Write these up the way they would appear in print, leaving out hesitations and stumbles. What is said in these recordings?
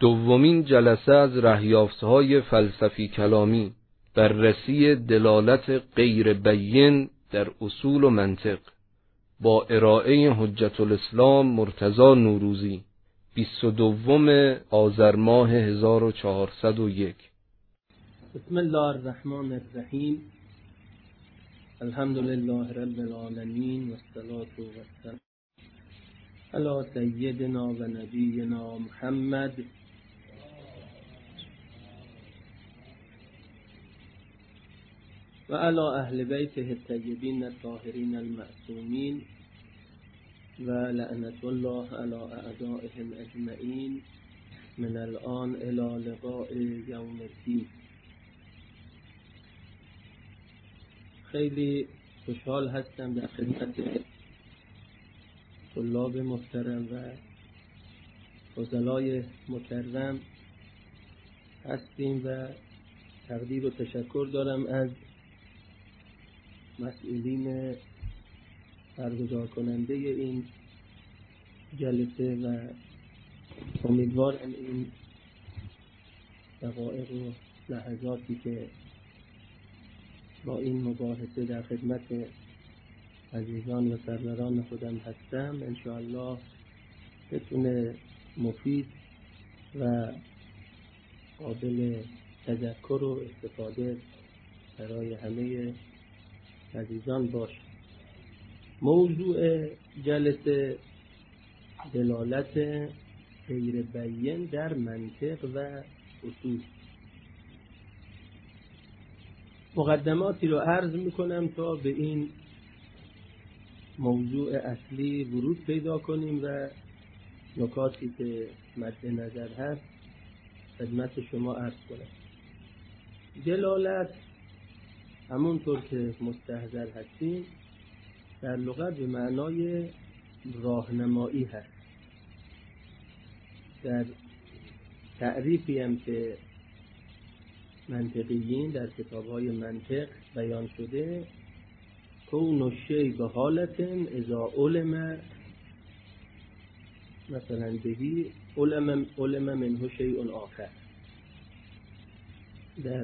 دومین جلسه از رهیافت‌های فلسفی کلامی، بررسی دلالت غیر بیان در اصول و منطق، با ارائه حجت الاسلام مرتضی نوروزی، 22 آذر ماه 1401. بسم الله الرحمن الرحیم. الحمد لله رب العالمین و الصلاة والسلام علی سیدنا و نبینا محمد و علی اهل بیته الطیبین الطاهرین المعصومین و لعنت الله علی اعدائهم اجمعین من الان الی لقاء یوم الدین. خیلی خوشحال هستم در خدمت طلاب محترم و فضلای مکرم هستیم و تقدیر و تشکر دارم از مسئولین برگزار کننده این جلسه و امیدوارم این دقایق و لحظاتی که با این مباحثه در خدمت عزیزان و سروران خودم هستم انشاءالله بتونه مفید و قابل تذکر و استفاده برای همه عزیزان باشه. موضوع جلسه دلالت غیر بیان در منطق و اصول. مقدماتی رو عرض میکنم تا به این موضوع اصلی ورود پیدا کنیم و نکاتی که مد نظر هست خدمت شما عرض کنم. دلالت همونطور که مستحضر هستیم در لغت به معنای راهنمایی هست. در تعریفی هم که منطقیین در کتاب‌های منطق بیان شده، کون الشیء به حالت اذا علم مثلا بهی علم منه شیء آخر. در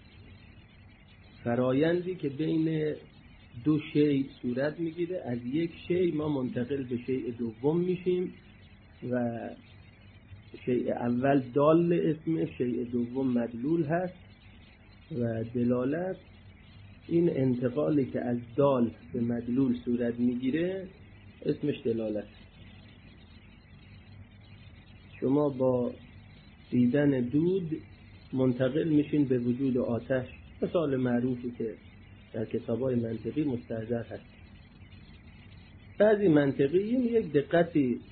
فرایندی که بین دو شیء صورت میگیره، از یک شیء ما منتقل به شیء دوم میشیم و شیء اول دال اسم، شیء دوم مدلول هست و دلالت این انتقالی که از دال به مدلول صورت میگیره اسمش دلالت. شما با دیدن دود منتقل میشین به وجود آتش، مثال معروفی که در کتاب‌های منطقی مستحضر هست. بعضی منطقیین یک دقتی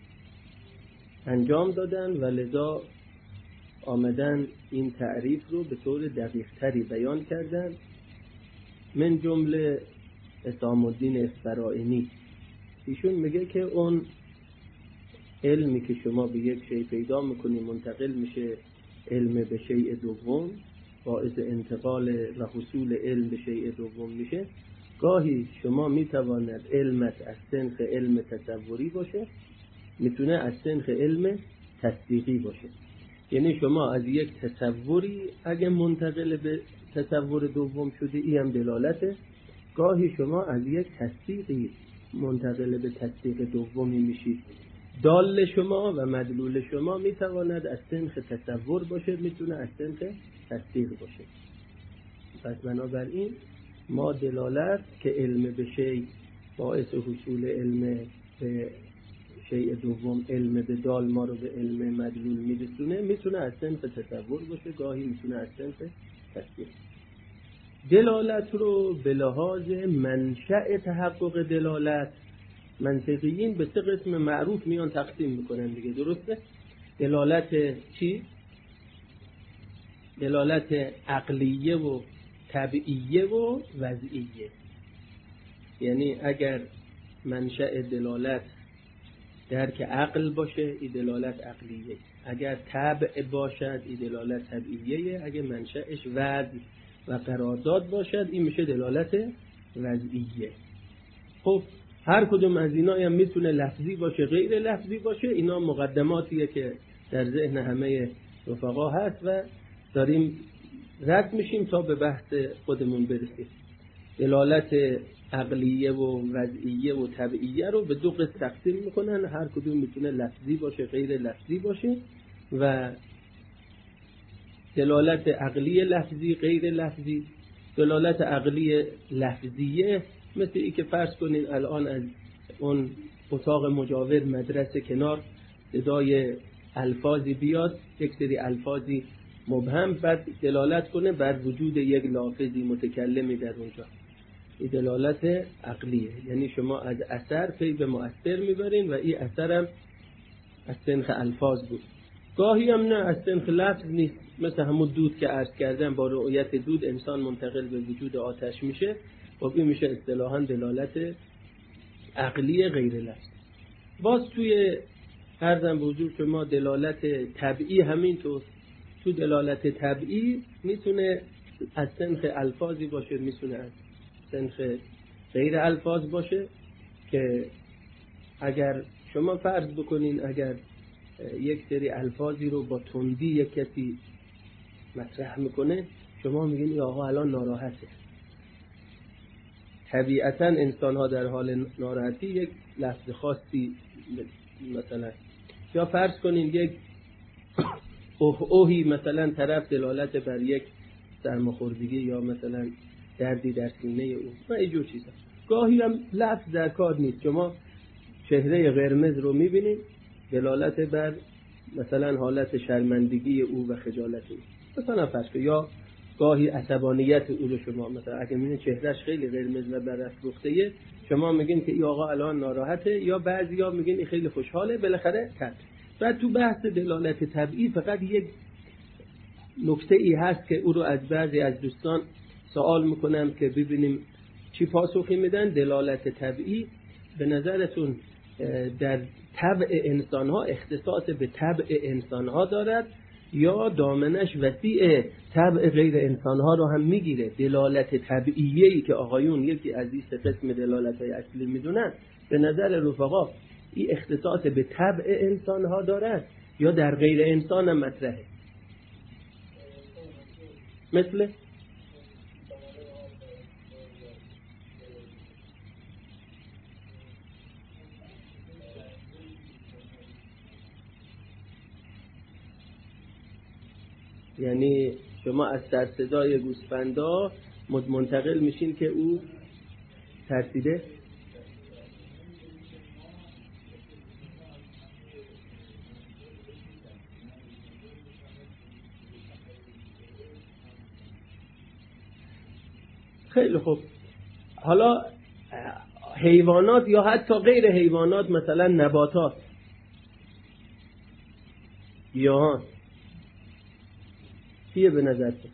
انجام دادن و لذا آمدن این تعریف رو به طور دقیق تری بیان کردن. من جمله اسام الدین اسفرائینی، ایشون میگه که اون علمی که شما به یک شیء پیدا میکنی منتقل میشه علم به شیء دوم، باعث انتقال و حصول علم به شیء دوم میشه. گاهی شما میتواند علمت از سنخ علم تصوری باشه، میتونه از سنخ علم تصدیقی باشه. یعنی شما از یک تصوری اگه منتقل به تصور دوم شده ای هم دلالته. گاهی شما از یک تصدیقی منتقل به تصدیق دومی میشید. دال شما و مدلول شما میتواند از سنخ تصور باشه، میتونه از سنخ تصدیق باشه. پس بنابراین ما دلالت که علم به شیء باعث حصول علم به شیء دوم، علم به دال ما رو به علم مدلول میرسونه، میتونه از سنخ تصور باشه، گاهی میتونه از سنخ تصدیق. دلالت رو به لحاظ منشأ تحقق دلالت منطقیین به سه قسم معروف میان تقسیم میکنن دیگه، درسته؟ دلالت چی؟ دلالت عقلیه و طبیعیه و وضعیه. یعنی اگر منشأ دلالت درک عقل باشه این دلالت عقلیه، اگر طبع باشد این دلالت طبیعیه، اگر منشأش وضع و قرارداد باشد این میشه دلالت وضعیه. خب هر کدوم از اینا هم میتونه لفظی باشه غیر لفظی باشه. اینا مقدماتیه که در ذهن همه رفقا هست و داریم رد میشیم تا به بحث خودمون برسیم. دلالت عقلیه و وضعیه و طبعیه رو به دو قسم تقسیم میکنن، هر کدوم میتونه لفظی باشه غیر لفظی باشه. و دلالت عقلی لفظی غیر لفظی، دلالت عقلی لفظیه مثل ای که فرض کنین الان از اون اتاق مجاور مدرسه کنار صدای الفاظی بیاد، یک سری الفاظی مبهم، بعد دلالت کنه بر وجود یک لافظی متکلمی در اونجا. این دلالت عقلیه، یعنی شما از اثر پی به مؤثر میبرین و این اثر هم از سنخ الفاظ بود. گاهی هم نه، از سنخ لفظ نیست، مثل همون دود که عرض کردم، با رؤیت دود انسان منتقل به وجود آتش میشه، و این میشه اصطلاحاً دلالت عقلی غیر لفظ. باز توی عرضم به حضور شما دلالت طبعی همینطور. تو دلالت طبعی میتونه از سنخ الفاظی باشه، میتونه از سنخ غیر الفاظ باشه، که اگر شما فرض بکنین اگر یک سری الفاظی رو با تندی یک کسی مطرح میکنه، شما میگین این آقا الان ناراحته. طبیعتا انسان ها در حال ناراحتی یک لفظ خاصی مثلا، یا فرض کنین یک اوهی مثلا طرف دلالت بر یک سرماخوردگی یا مثلا دردی در سینه او و اینجور چیزا. گاهی هم لفظ در کار نیست، شما چهره قرمز رو میبینید دلالت بر مثلا حالت شرمندگی او و خجالت او مثلا فرض کنید، یا گاهی عصبانیت او رو شما مثلا اگه میبینید چهرهش خیلی قرمز و برافروخته، شما میگین که این آقا الان ناراحته، یا بعضیا میگین این خیلی خوشحاله، بالاخره طبع. بعد تو بحث دلالت طبعی فقط یک نکته ای هست که او رو از بعضی از دوستان سوال میکنم که ببینیم چی پاسخی میدن. دلالت طبعی به نظرتون در طبع انسان ها اختصاص به طبع انسان ها دارد یا دامنش وسیع طبع غیر انسان ها رو هم میگیره؟ دلالت طبعیه‌ای که آقایون یکی از این قسم دلالت های اصلی میدونن، به نظر رفقا این اختصاص به طبع انسان ها دارد یا در غیر انسان هم مطرحه؟ مثل یعنی شما از سرصدای گوسفندا منتقل میشین که او ترسیده؟ خیلی خوب. حالا حیوانات یا حتی غیر حیوانات، مثلا نباتات، گیاهان، چیه به نظر تو؟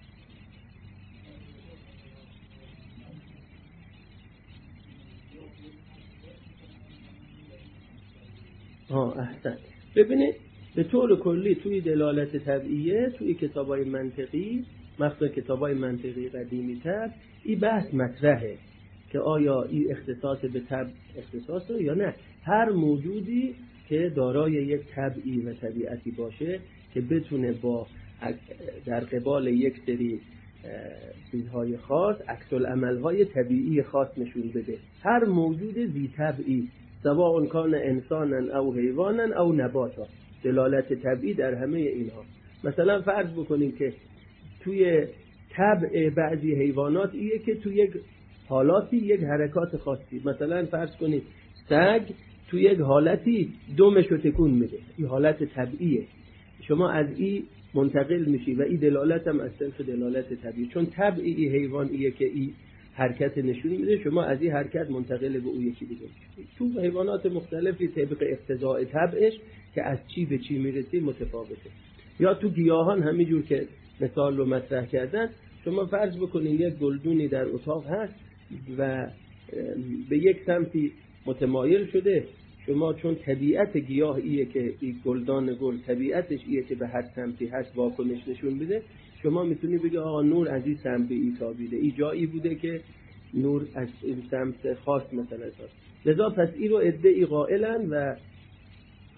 احسن. ببینید به طور کلی توی دلالت طبعیه، توی کتابای منطقی، مخصوصا کتابای منطقی قدیمی تر، این بحث مطرحه که آیا این اختصاص به طبع اختصاصه یا نه. هر موجودی که دارای یک طبعی و طبیعتی باشه که بتونه با در قبال یک سری چیزهای خاص عکس العملهای طبیعی خاص نشون بده. هر موجود ذی طبعی، سواء کان انسانا او حیوانا او نباتا، دلالت طبعی در همه اینها. مثلا فرض بکنیم که توی طبع بعضی حیوانات ایه که توی یک حالاتی یک حرکات خاصی، مثلا فرض کنید سگ توی یک حالتی دمشو تکون میده، این حالت طبعیه، شما از این منتقل میشی و این دلالت هم از صنف دلالت طبیعی، چون طبعی این حیوان ایه که این حرکت نشون میده، شما از این حرکت منتقل به اون یکی دیگه میشی. تو حیوانات مختلفی طبق اقتضاء طبعش که از چی به چی میرسی متفاوته. یا تو گیاهان همینجور که مثال رو مطرح کردن، شما فرض بکنید یک گلدونی در اتاق هست و به یک سمتی متمایل شده، شما چون طبیعت گیاه ایه که این گلدان گل طبیعتش ایه که به هر سمتی هست واکنش نشون بده، شما میتونی بگی آقا نور از این سمت به این تابیده، این جایی بوده که نور از این سمت خاص مثلا است. لذا پس این رو ادعی قائلن و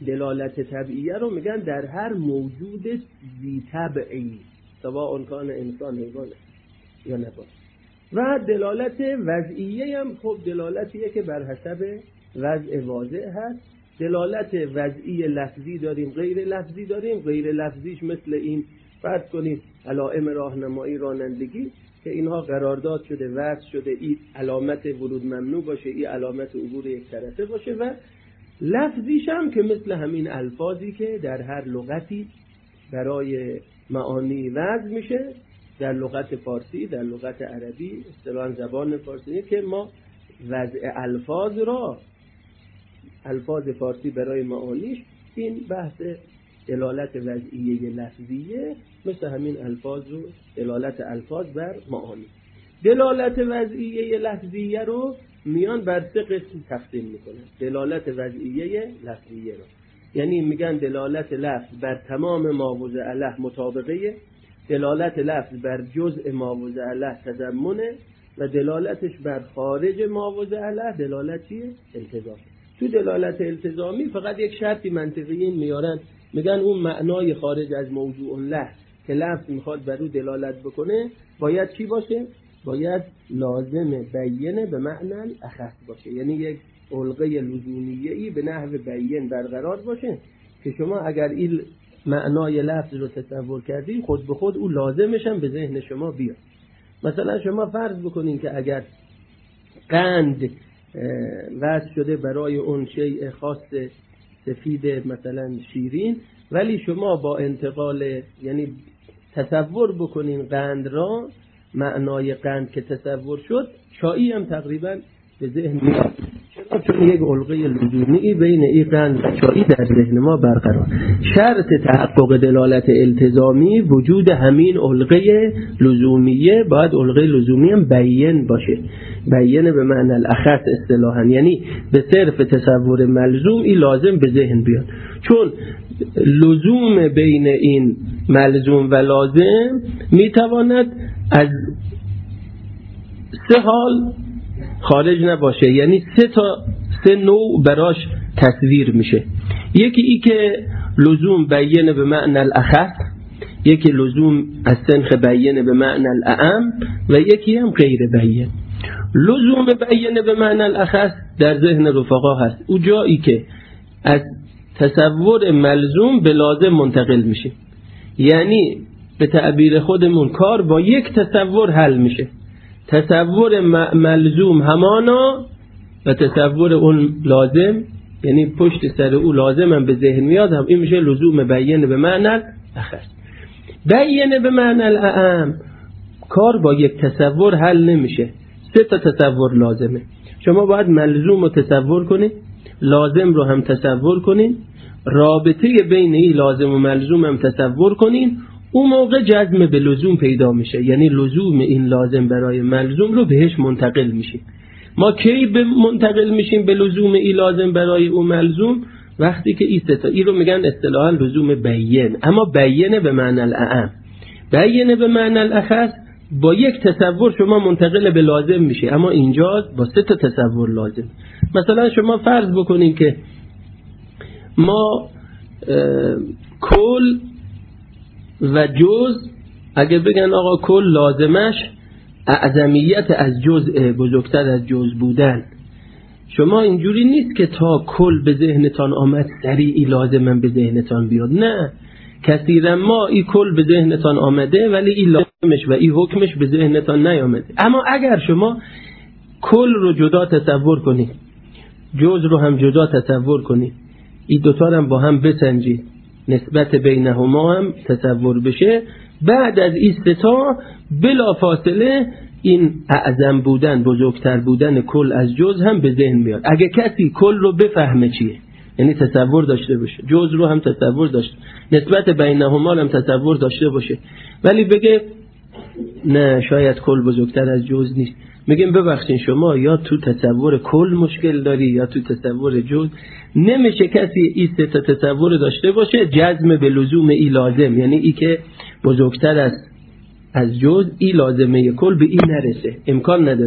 دلالت طبیعیه رو میگن در هر موجود ذی طبعی، سواء کان انسان حیوان یا نبات. و دلالت وضعیه هم خب دلالتیه که بر حسب وضع واضح هست. دلالت وضعی لفظی داریم، غیر لفظی داریم. غیر لفظیش مثل این فرض کنیم علائم راهنمایی رانندگی که اینها قرارداد شده، وضع شده، این علامت ورود ممنوع باشه، این علامت عبور یک طرفه باشه. و لفظیش هم که مثل همین الفاظی که در هر لغتی برای معانی وضع میشه، در لغت فارسی، در لغت عربی، اصطلاحاً زبان فارسی، که ما وضع الفاظ را، الفاظ فارسی برای معانیش، این بحث دلالت وضعیه لفظیه، مثل همین الفاظ رو دلالت الفاظ بر معانی. دلالت وضعیه لفظیه رو میان بر سه قسم تقسیم میکنن. دلالت وضعیه لفظیه رو یعنی میگن دلالت لفظ بر تمام ما وضع له مطابقه، دلالت لفظ بر جزء ما وضع له تضمنه، و دلالتش بر خارج ما وضع له دلالت چیه؟ التزام. تو دلالت التزامی فقط یک شرطی منطقیین میارن، میگن اون معنای خارج از موضوع له که لفظ میخواد بر او دلالت بکنه باید چی باشه؟ باید لازم بیینه به معنی الاخص باشه، یعنی یک علقه لزومیه‌ای به نحو بیین برقرار باشه که شما اگر این معنای لفظ رو تصور کردی خود به خود او لازمش هم به ذهن شما بیاد. مثلا شما فرض بکنین که اگر قند وضع شده برای اون شیء خاص سفید مثلا شیرین، ولی شما با انتقال یعنی تصور بکنین قند را، معنای قند که تصور شد چایی هم تقریبا به ذهن میاد. چون یک علقه لزومی بین این قند و چایی در ذهن ما برقرار. شرط تحقق دلالت التزامی وجود همین علقه لزومیه، باید علقه لزومی هم بیین باشه. بیینه به معنی الاخص اصطلاحاً، یعنی به صرف تصور ملزوم این لازم به ذهن بیاد. چون لزوم بین این ملزوم و لازم میتواند از سه حال خارج نباشه، یعنی سه نوع براش تصویر میشه. یکی ای که لزوم بیینه به معنی الاخص، یکی لزوم از سنخ بیینه به معنی الاعم، و یکی هم غیر بیین. لزوم بیینه به معنی الاخص در ذهن رفقا هست، او جایی که از تصور ملزوم به لازم منتقل میشه، یعنی به تعبیر خودمون کار با یک تصور حل میشه. تصور ملزوم همانا و تصور اون لازم، یعنی پشت سر او لازم هم به ذهن میاد، هم این میشه لزوم بیینه به معنی الاخص. بیینه به معنی الاعم کار با یک تصور حل نمیشه، سه تا تصور لازمه. شما باید ملزوم رو تصور کنید، لازم رو هم تصور کنید، رابطه بین این لازم و ملزوم هم تصور کنید، اون موقع جزم به لزوم پیدا میشه، یعنی لزوم این لازم برای ملزوم رو بهش منتقل میشیم. ما کی به منتقل میشیم به لزوم این لازم برای اون ملزوم؟ وقتی که این رو میگن اصطلاحاً لزوم بیین. اما بیینه به معنی الاعم، بیینه به معنی الاخص با یک تصور شما منتقل به لازم میشه، اما اینجا با سه تا تصور لازم. مثلا شما فرض بکنین که ما کل و جز، اگه بگن آقا کل لازمش اعظمیت از جزء بزرگتر از جز بودن، شما اینجوری نیست که تا کل به ذهنتان آمد سریعی لازمم به ذهنتان بیاد. نه، کثیرا ما این کل به ذهنتان آمده ولی این لازمش و این حکمش به ذهنتان نیامده. اما اگر شما کل رو جدا تصور کنید، جز رو هم جدا تصور کنید، این دوتا رو هم با هم بسنجید، نسبت بینهما هم تصور بشه، بعد از این ستا بلا فاصله این اعظم بودن، بزرگتر بودن کل از جز هم به ذهن میاد. اگه کسی کل رو بفهمه چیه، یعنی تصور داشته باشه، جز رو هم تصور داشته، نسبت بینهما هم تصور داشته باشه، ولی بگه نه شاید کل بزرگتر از جز نیست، میگیم ببخشید شما یا تو تصور کل مشکل داری یا تو تصور جز. نمیشه کسی این سه تا تصور داشته باشه جزم به لزوم ای لازم، یعنی ای که بزرگتر از جز ای لازمه کل به این نرسه، امکان نداره.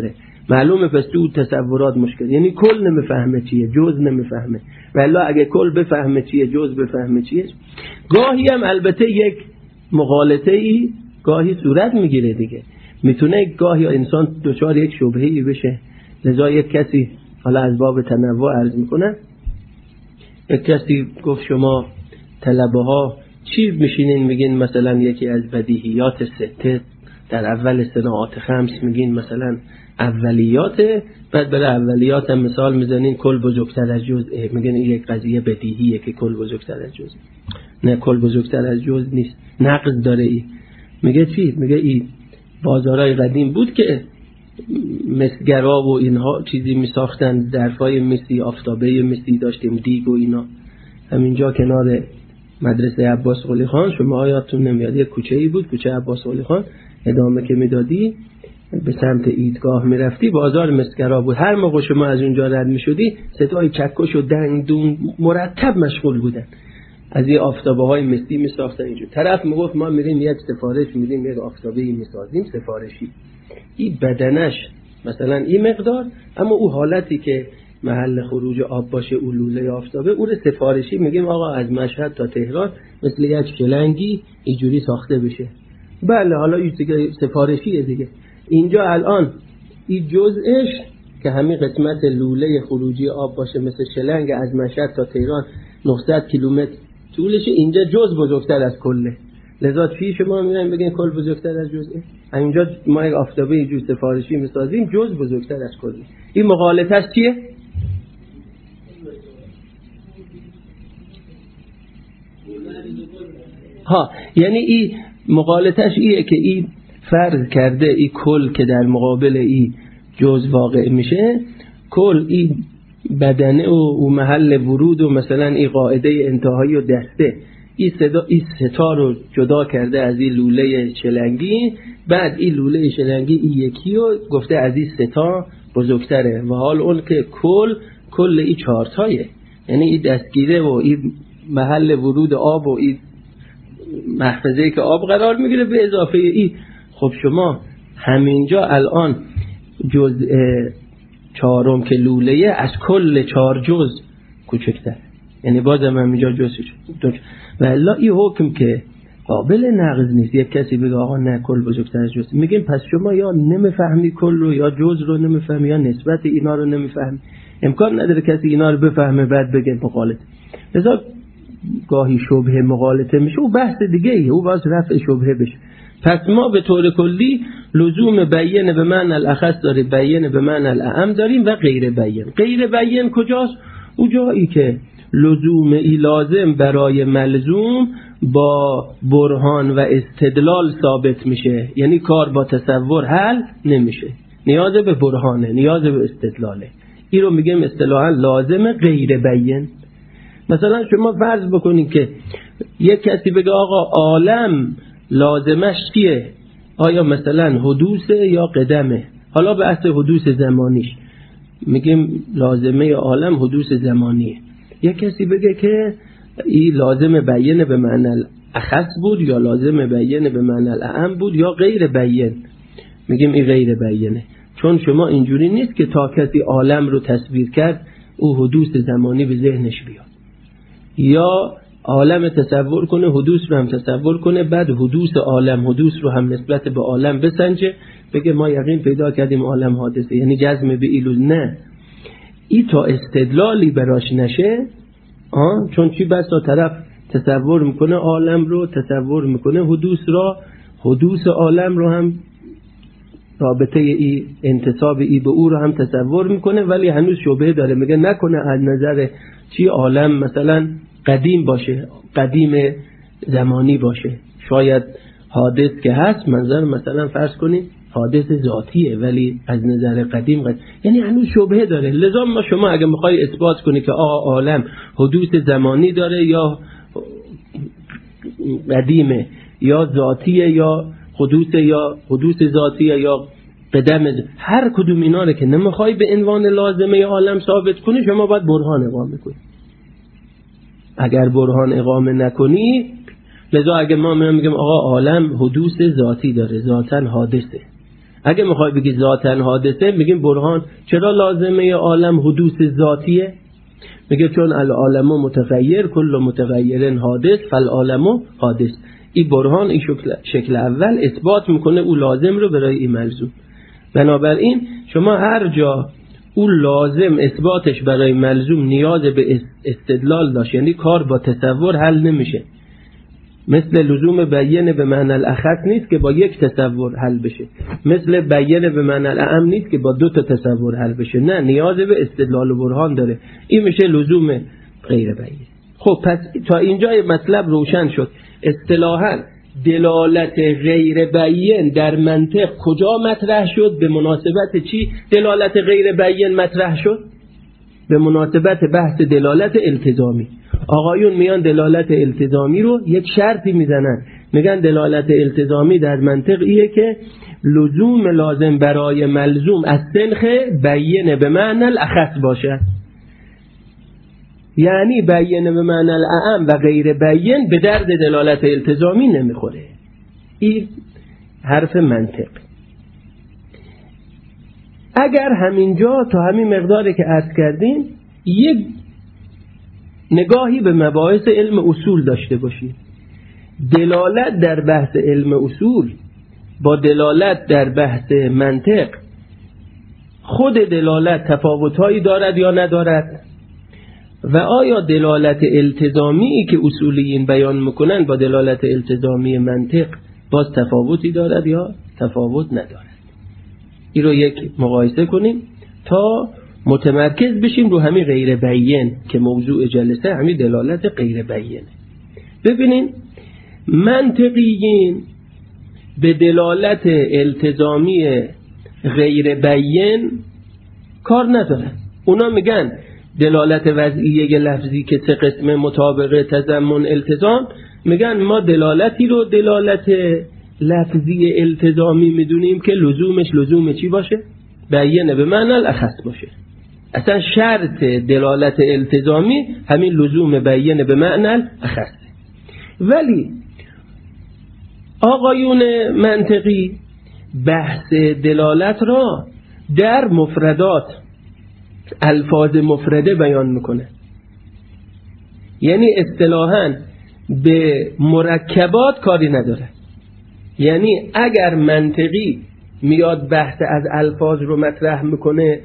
معلومه پس تو تصورات مشکل، یعنی کل نمیفهمه چیه، جز نمیفهمه. ولی اگه کل بفهمه چیه، جز بفهمه چیه. گاهی هم البته یک مغالطه ای گاهی صورت میگیره دیگه، میتونه گاهی انسان دچار یک شبهه‌ای بشه. لذا یک کسی، حالا از باب تنوع عرض میکنه، یک کسی گفت شما طلبه ها چی میشینین میگین مثلا یکی از بدیهیات سته در اول صناعات خمس میگین مثلا اولیاته، بعد برای اولیات هم مثال میزنین کل بزرگتر از جزء، میگن این یک قضیه بدیهیه که کل بزرگتر از جزء. نه، کل بزرگتر از جزء نیست، نقض داره این. میگه چی؟ میگه این بازارهای قدیم بود که مسگرا و اینها چیزی میساختن، ظرفای مسی، آفتابه مسی داشتیم، دیگ و اینا. همینجا کنار مدرسه عباس قلی خان، شما یادتون نمیاد یک کوچه ای بود، کوچه عباس قلی خان، ادامه که میدادی به سمت ایدگاه میرفتی بازار مسگرا بود. هر موقع شما از اونجا رد میشدی صدای چکش و دنگ دون مرتب مشغول بودن، از این آفتابه های مسی میساختن. اینجور طرف میگفت ما میریم یک سفارش میدیم، یک آفتابه میسازیم سفارشی، این بدنش مثلا این مقدار، اما او حالتی که محل خروج آب باشه او لوله آفتابه، او رو سفارشی میگیم آقا از مشهد تا تهران مثل یک شلنگی اینجوری ساخته بشه. بله، حالا این دیگه سفارشیه دیگه. اینجا الان این جزءش که همین قسمت لوله خروجی آب باشه مثل شلنگ از مشهد تا تهران 900 کیلومتر طولشه، اینجا جزء بزرگتر از کله. لذا چی شما میگن بگین کل بزرگتر از جزء؟ اینجا ما یک آفتابه اینجور سفارشی میسازیم، جزء بزرگتر از کله. این مغالطه‌اش چیه؟ یعنی این مغالطه‌اش ایه که این فرض کرده این کل که در مقابل این جزء واقع میشه، کل این بدنه و محل ورود و مثلا این قاعده انتهایی و دسته، این ستا رو جدا کرده از این لوله شلنگی، بعد این لوله شلنگی این یکی رو گفته از این ستا بزرگتره، و حال اون که کل این چهارتایه، یعنی این دستگیره و این محل ورود آب و این محفظه‌ای که آب قرار میگیره به اضافه این. خب شما همینجا الان جزء چهارم که لوله از کل 4 جزء کوچکتر، یعنی بازم همینجا جزءش. و الا این حکم که قابل نقض نیست. یک کسی بگه آقا نه کل بزرگتر از جزء، میگیم پس شما یا نمیفهمی کل رو یا جزء رو نمیفهمی یا نسبت اینا رو نمیفهمی. امکان نداره کسی اینا رو بفهمه بعد بگه مغالطه. لذا گاهی شبهه مغالطه میشه، او بحث دیگه ایه، او باز رفع شبهه بشه. پس ما به طور کلی لزوم بیان به معنی الاخص داریم، بیان به معنی الاعم داریم و غیر بیان. غیر بیان کجاست؟ او جایی که لزوم ای لازم برای ملزوم با برهان و استدلال ثابت میشه، یعنی کار با تصور حل نمیشه، نیاز به برهانه، نیاز به استدلاله. این رو میگیم اصطلاحا لازم غیر بیان. مثلا شما فرض بکنید که یک کسی بگه آقا عالم لازمش چیه؟ آیا مثلا حدوثه یا قدمه؟ حالا بحث حدوث زمانیش میگیم لازمه عالم حدوث زمانیه. یک کسی بگه که این لازم بیان به معنی الاخص بود یا لازم بیان به معنی الاعم بود یا غیر بیان، میگیم این غیر بیانه، چون شما اینجوری نیست که تا کسی عالم رو تصویر کرد او حدوث زمانی به ذهنش بیاد، یا عالم تصور کنه حدوث رو هم تصور کنه، بعد حدوث عالم حدوث رو هم نسبت به عالم بسنجه بگه ما یقین پیدا کردیم عالم حادثه، یعنی جزم به ایلوز. نه، این تا استدلالی براش نشه، چون چی بسا طرف تصور میکنه عالم رو، تصور میکنه حدوث را، حدوث عالم رو هم رابطه ای انتصاب ای به او رو هم تصور میکنه، ولی هنوز شبهه داره، میگه نکنه از نظر چی عالم مثلا قدیم باشه، قدیم زمانی باشه، شاید حادث که هست منظر مثلا فرض کنید حادث ذاتیه ولی از نظر قدیم یعنی هنوز شبهه داره. لذا شما اگه میخوای اثبات کنی که عالم حدوث زمانی داره یا قدیمه یا ذاتیه یا حدوث ذاتیه یا قدم، هر کدوم اینا رو که نمیخوای به عنوان لازمه عالم ثابت کنی، شما باید برهان اقامه کنی. اگر برهان اقامه نکنی، لذا اگه ما میگیم آقا عالم حدوث ذاتی داره، ذاتاً حادثه، اگه میخوای بگی ذاتن حادثه، میگیم برهان چرا لازمه عالم حدوث ذاتیه؟ میگه چون العالم متغیر کل متغیر حادث فالعالم حادث. این برهان، این شکل اول اثبات میکنه او لازم رو برای این ملزوم. بنابراین شما هر جا او لازم اثباتش برای ملزوم نیاز به استدلال داشت، یعنی کار با تصور حل نمیشه. مثل لزوم بیان به معنی الاخص نیست که با یک تصور حل بشه، مثل بیان به معنی الاعم نیست که با دو تا تصور حل بشه، نه، نیاز به استدلال و برهان داره. این میشه لزوم غیر بیان. خب پس تا اینجای مطلب روشن شد. اصطلاحاً دلالت غیر بیان در منطق کجا مطرح شد؟ به مناسبت چی دلالت غیر بیان مطرح شد؟ به مناسبت بحث دلالت التزامی. آقایون میان دلالت التزامی رو یک شرطی میزنن، میگن دلالت التزامی در منطق ایه که لزوم لازم برای ملزوم از سنخ بیان به معنی الاخص باشه، یعنی بیان به معنی الاعم و غیر بیان به درد دلالت التزامی نمیخوره. این حرف منطق. اگر همینجا تا همین مقداری که عرض کردیم یک نگاهی به مباحث علم اصول داشته باشید، دلالت در بحث علم اصول با دلالت در بحث منطق خود دلالت تفاوت‌هایی دارد یا ندارد؟ و آیا دلالت التزامی که اصولیین بیان میکنن با دلالت التزامی منطق باز تفاوتی دارد یا تفاوت ندارد؟ این رو یک مقایسه کنیم تا متمرکز بشیم رو همین غیر بیان که موضوع جلسه همین دلالت غیر بیانه. ببینین منطقیین به دلالت التزامی غیر بیان کار ندارن. اونا میگن دلالت وضعیه لفظی که سه قسم مطابقه تضمن التزام، میگن ما دلالتی رو دلالت لفظی التزامی میدونیم که لزومش لزوم چی باشه؟ بیان به معنی الاخص باشه. اصلا شرط دلالت التزامی همین لزوم بیان به معنی الاخص. ولی آقایون منطقی بحث دلالت را در مفردات الفاظ مفرده بیان میکنه، یعنی اصطلاحاً به مرکبات کاری نداره. یعنی اگر منطقی میاد بحث از الفاظ رو مطرح میکنه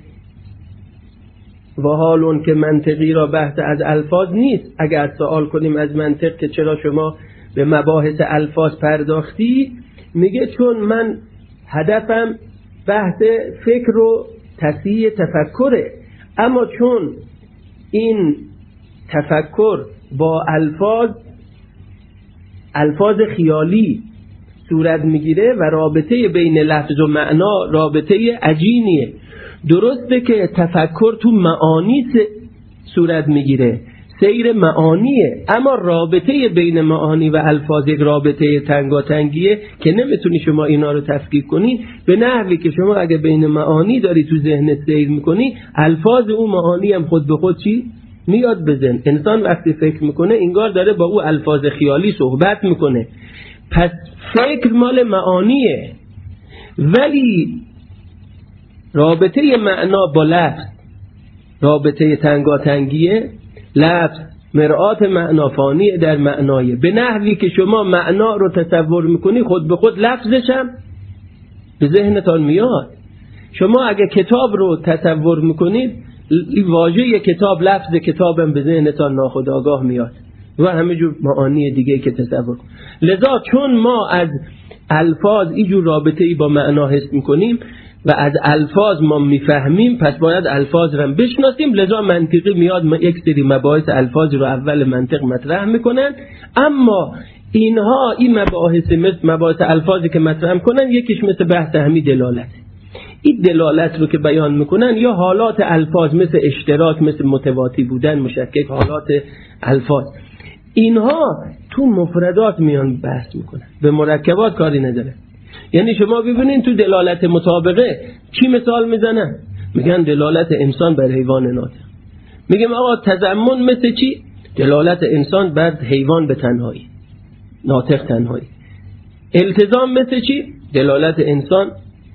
و حال اون که منطقی را بحث از الفاظ نیست، اگر سوال کنیم از منطق که چرا شما به مباحث الفاظ پرداختی، میگه چون من هدفم بحث فکر و تصحیح تفکره، اما چون این تفکر با الفاظ خیالی صورت میگیره و رابطه بین لفظ و معنا رابطه عجینیه. درسته که تفکر تو معانی صورت میگیره، سیر معانیه، اما رابطه بین معانی و الفاظ یک رابطه تنگاتنگیه که نمیتونی شما اینا رو تفکیک کنی، به نحوی که شما اگه بین معانی داری تو ذهنت سیر میکنی، الفاظ اون معانی هم خود به خود چی؟ میاد به ذهن. انسان وقتی فکر میکنه انگار داره با او الفاظ خیالی صحبت میکنه، پس فکر مال معانیه. ولی رابطه معنا با لفظ رابطه تنگاتنگیه، لفظ مرآت معنا فانی در معنایه، به نحوی که شما معنا رو تصور میکنی خود به خود لفظش هم به ذهنتان میاد. شما اگه کتاب رو تصور میکنید، واژه کتاب لفظ کتابم به ذهنتان ناخودآگاه میاد و همه جور معانی دیگه که تصور کنید. لذا چون ما از الفاظ اینجور رابطه‌ای با معنا حس میکنیم و از الفاظ ما میفهمیم، پس باید الفاظ رو بشناسیم. لذا منطقی میاد یک سری مباحث الفاظ رو اول منطق مطرح میکنن، اما اینها این مباحث مثل مباحث الفاظی که مطرح میکنن یکیش مثل بحث همین دلالت. این دلالت رو که بیان میکنن یا حالات الفاظ مثل اشتراک، مثل متواتی بودن، مشکک، حالات الفاظ، اینها تو مفردات میان بحث میکنن، به مرکبات کاری نداره. یعنی شما ببینین تو دلالت مطابقه چی مثال میزنن؟ میگن دلالت انسان بر حیوان ناطق. میگم آقا تضمن مثل چی؟ دلالت انسان بر حیوان به تنهایی، ناطق تنهایی. التزام مثل چی؟ دلالت انسان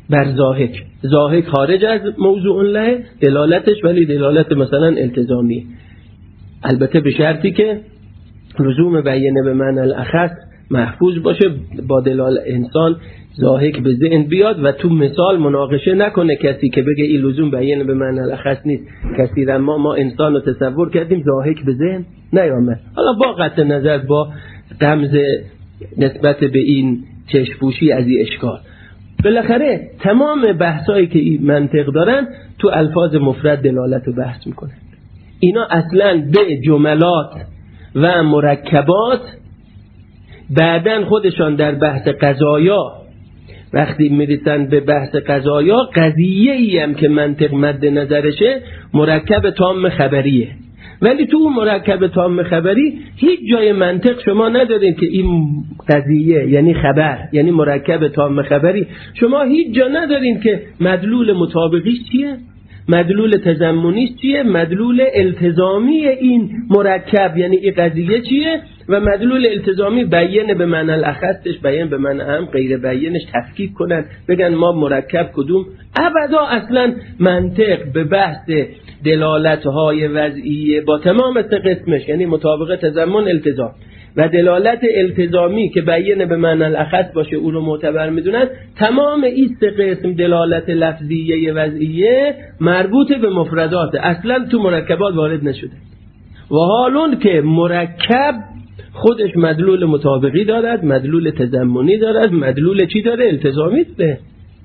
بر ضاحک خارج از موضوع له دلالتش، ولی دلالت مثلا التزامی، البته به شرطی که لزوم بیانه به معنی الاخص محفوظ باشه، با دلالت انسان ضاحک به ذهن بیاد و تو مثال مناقشه نکنه کسی که بگه این لزوم بیانه به معنی الاخص نیست. کثیرا ما انسان رو تصور کردیم ضاحک به ذهن نیامد. حالا با قطع نظر با غمز نسبت به این چشم‌پوشی از این اشکال، بالاخره تمام بحثایی که این منطق دارن تو الفاظ مفرد دلالت رو بحث میکنن. اینا اصلا به جملات و مرکبات بعدن خودشان در بحث قضایا وقتی میرسن به بحث قضایا، قضیه‌ای هم که منطق مد نظرشه مرکب تام خبریه، ولی تو مرکب تام خبری هیچ جای منطق شما ندارید که این قضیه یعنی خبر، یعنی مرکب تام خبری، شما هیچ جا ندارید که مدلول مطابقیش چیه، مدلول تضمنیش چیه، مدلول التزامی این مرکب یعنی این قضیه چیه، و مدلول التزامی بیان به معنی الاخصش، بیان به معنی هم غیر بیانش تفکیک کنن بگن ما مرکب کدوم. ابدا اصلا منطق به بحث دلالت‌های وضعیه با تمام سه قسمش، یعنی مطابقه، تضمن، التزام و دلالت التزامی که بیان به معنی الاخص باشه اون رو معتبر میدونن، تمام این سه قسم دلالت لفظیه وضعیه مربوط به مفردات، اصلا تو مرکبات وارد نشده. و حالون که مرکب خودش مدلول مطابقی دارد، مدلول تضمنی دارد، مدلول چی داره؟ التزامی داره،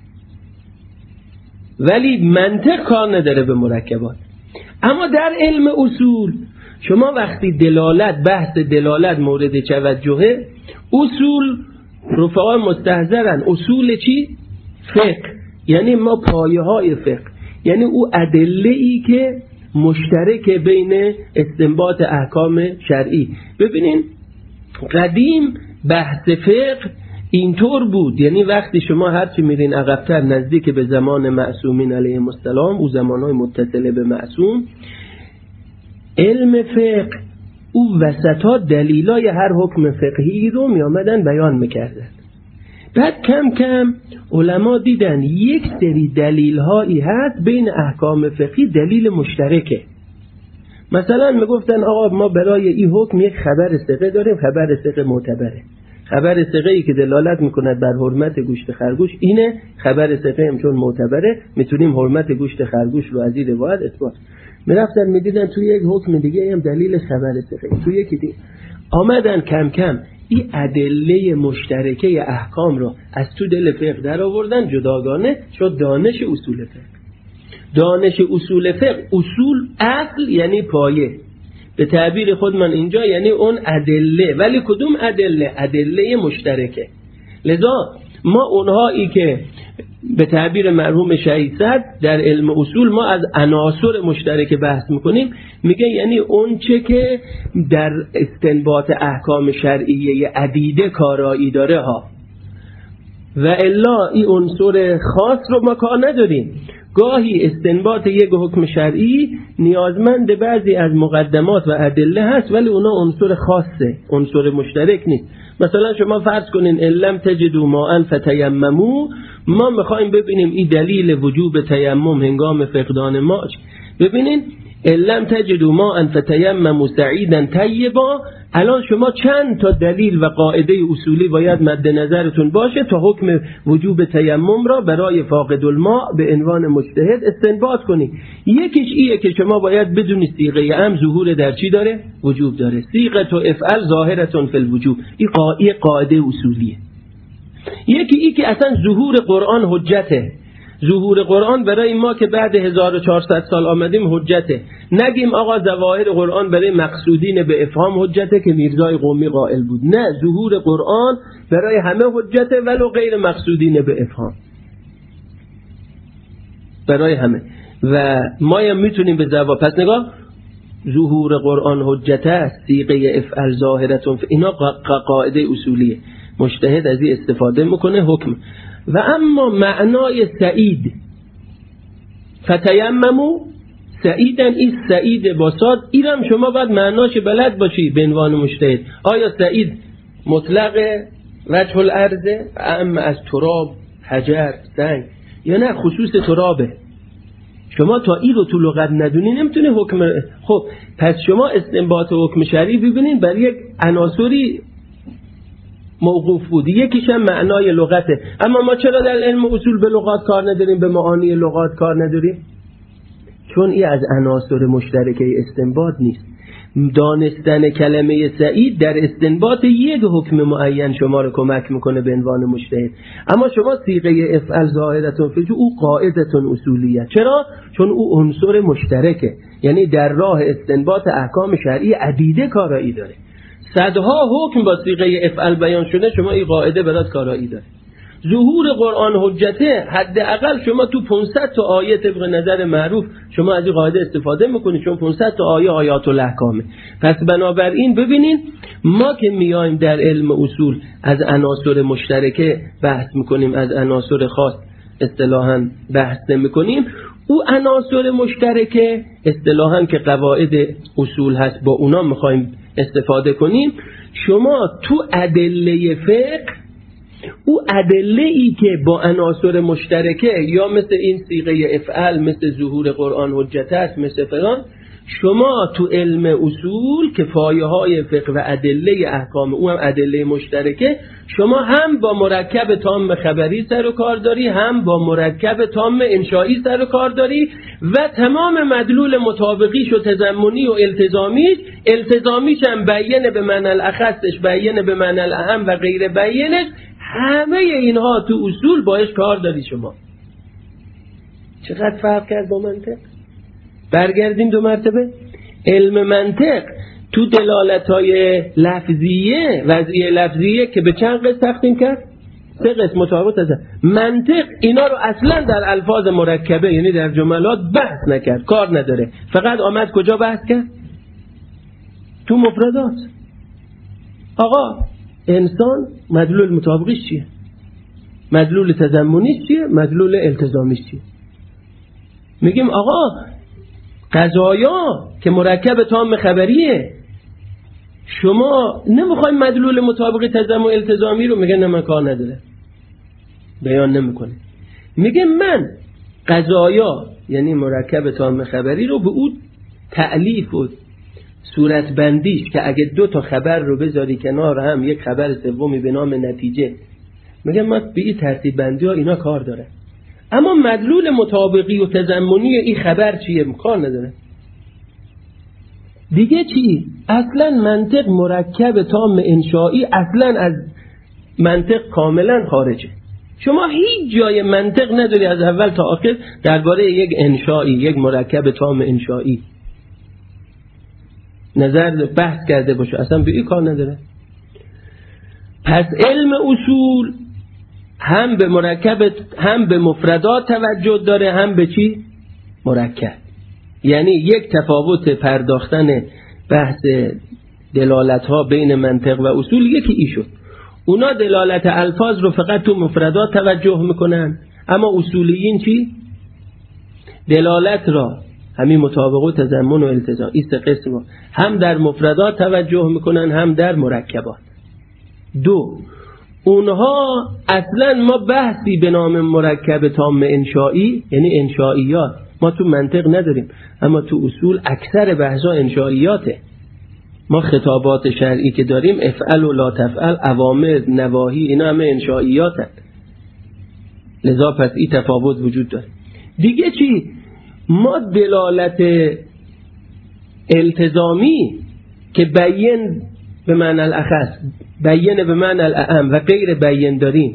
ولی منطق کار نداره به مرکبات. اما در علم اصول شما وقتی دلالت، بحث دلالت مورد توجهه، اصول رفعا مستحضرن. اصول چی؟ فقه، یعنی ما پایه های فقه، یعنی او ادله ای که مشترک بین استنباط احکام شرعی. ببینین قدیم بحث فقه اینطور بود، یعنی وقتی شما هرچی میرین عقب‌تر نزدیک به زمان معصومین علیهم السلام، او زمانهای متصله به معصوم، علم فقه او وسطا دلیلای هر حکم فقهی رو می آمدن بیان میکردن. بعد کم کم علما دیدن یک سری دلیل هایی هست بین احکام فقهی دلیل مشترکه. مثلا میگفتن آقا ما برای این حکم یک خبر ثقه داریم، خبر ثقه معتبره. خبر ثقه ای که دلالت میکند بر حرمت گوشت خرگوش اینه، خبر ثقه هم چون معتبره میتونیم حرمت گوشت خرگوش رو از این روایت اثبات. میرفتن میدیدن توی یک حکم دیگه هم دلیل خبر ثقه، توی یکی دیگه آمدن کم کم این ادله مشترکه احکام رو از تو دل فقه در آوردن، جداگانه شد دانش اصول فقه. دانش اصول فقه، اصول اصل یعنی پایه، به تعبیر خود من اینجا یعنی اون ادله، ولی کدوم ادله؟ ادله مشترکه. لذا ما اونهایی که به تعبیر مرحوم شهید صدر در علم اصول ما از عناصر مشترک بحث میکنیم، میگه یعنی اون چه که در استنباط احکام شرعیه عدیده کارایی داره ها، و الا این عنصر خاص رو ما کار نداریم. گاهی استنباط یک حکم شرعی نیازمند بعضی از مقدمات و ادله هست، ولی اونا عنصر خاصه، عنصر مشترک نیست. مثلا شما فرض کنین علم تجدوا ماء فتیمموا، ما میخوایم ببینیم این دلیل وجوب تیمم هنگام فقدان ماء. ببینین علم تجدوا ماء فتیمموا صعیدا طیبا، الان شما چند تا دلیل و قاعده اصولی باید مد نظرتون باشه تا حکم وجوب تیمم را برای فاقد الماء به عنوان مجتهد استنباط کنی. یکیش ایه که شما باید بدونی صیغه امر ظهور در چی داره؟ وجوب داره. صیغه تو افعل ظاهرتون فی الوجوب، این قاعده اصولیه. یکی ای که اصلا ظهور قرآن حجته، ظهور قرآن برای ما که بعد 1400 سال آمدیم حجته. نگیم آقا ظواهر قرآن برای مقصودین به افهام حجته که میرزای قومی قائل بود، نه، ظهور قرآن برای همه حجته ولو غیر مقصودین به افهام، برای همه. و ما هم میتونیم به ظواهر، پس نگاه، ظهور قرآن حجته است، صیغه افعل ظاهرتون، اینا قاعده اصولیه، مجتهد از این استفاده میکنه حکم. و اما معنای سعید، فتیمموا سعیدن، این سعید با صاد، اینم شما باید معناش بلد باشی به عنوان مجتهد. آیا سعید مطلق وجه الارض، اما از تراب، حجر، سنگ؟ یا نه خصوص ترابه؟ شما تا این رو تو لغت ندونی نمیتونه حکم. خب پس شما استنباط حکم شرعی ببینین برای یک عناصری موقوف بود، یکیش هم معنای لغته. اما ما چرا در علم اصول به لغات کار نداریم، به معانی لغات کار نداریم؟ چون این از عناصر مشترکه استنباط نیست. دانستن کلمه سعید در استنباط یک حکم معین شما رو کمک میکنه به عنوان مجتهد. اما شما صیغه افعل ظاهرتون فی او قاعدتون اصولیه. چرا؟ چون او عنصر مشترکه، یعنی در راه استنباط احکام شرعی عدیده کارایی داره. صدها حکم با صیغه افعل بیان شده، شما این قاعده برات کارایی داره. ظهور قرآن حجته، حداقل شما تو 500 تا آیه طبق نظر معروف شما از این قاعده استفاده میکنید، چون 500 تا آیه آیات الاحکامه. پس بنابراین ببینین ما که میایم در علم اصول از عناصر مشترکه بحث میکنیم، از عناصر خاص اصطلاحاً بحث نمیکنیم. او عناصر مشترکه اصطلاحاً که قواعد اصول هست با اونا میخوایم استفاده کنیم. شما تو ادله فقه او ادله ای که با عناصر مشترکه یا مثل این صیغه افعل، مثل ظهور قرآن حجت است، مثل فلان، شما تو علم اصول که پایه های فقه و ادله احکام او هم ادله مشترکه، شما هم با مرکب تام خبری سر و کار داری، هم با مرکب تام انشایی سر و کار داری و تمام مدلول مطابقیش و تضمنی و التزامیش هم بیان به معنی الاخصش، بیان به معنی الاهم و غیر بیانش، همه اینها تو اصول باش کار داری شما. چقدر فرق کرد با منطق؟ برگردیم دو مرتبه. علم منطق تو دلالت‌های لفظیه، وضعیه لفظیه که به چند قسم تقسیم کرد؟ 3 قسم مطابق است. منطق اینا رو اصلا در الفاظ مرکبه یعنی در جملات بحث نکرد، کار نداره. فقط آمد کجا بحث کرد؟ تو مفردات. آقا انسان مدلول مطابقیش چیه؟ مدلول تضمنیش چیه؟ مدلول التزامیش چیه؟ میگیم آقا قضایا که مرکب تام خبریه، شما نمیخوایم مدلول مطابق تضمن التزامی رو؟ میگه نه من کار نداره، بیان نمیکنه. میگه من قضایا یعنی مرکب تام خبری رو به اون تألیف و صورت بندیش که اگه 2 تا خبر رو بذاری کنار هم یک خبر سومی به نام نتیجه، میگم من به این ترتیب بندی ها اینا کار داره. اما مدلول مطابقی و تضمنی این خبر چیه؟ کار نداره. دیگه چی؟ اصلا منطق مرکب تام انشایی اصلا از منطق کاملا خارجه. شما هیچ جای منطق نداری از اول تا آخر درباره یک انشایی، یک مرکب تام انشایی نظر بحث کرده باشه، اصلا به این کار نداره. پس علم اصول هم به مرکب، هم به مفردات توجه داره، هم به چی؟ مرکب. یعنی یک تفاوت پرداختن بحث دلالت ها بین منطق و اصول یکی ای شد. اونا دلالت الفاظ رو فقط تو مفردات توجه میکنن، اما اصولیین چی؟ دلالت را همین مطابقه و تضمن و التزام، این 3 قسم هم در مفردات توجه میکنن هم در مرکبات. 2 اونها اصلا ما بحثی به نام مرکب تام انشایی یعنی انشائیات ما تو منطق نداریم، اما تو اصول اکثر بحثا انشائیاته. ما خطابات شرعی که داریم افعل و لا تفعل، اوامر، نواهی، اینا همه انشائیاتن. لذا پس این تفاوت وجود داره. دیگه چی؟ ما دلالت التزامی که بیان به معنی الاخص، بیان به معنی الاهم و غیر بیان داریم.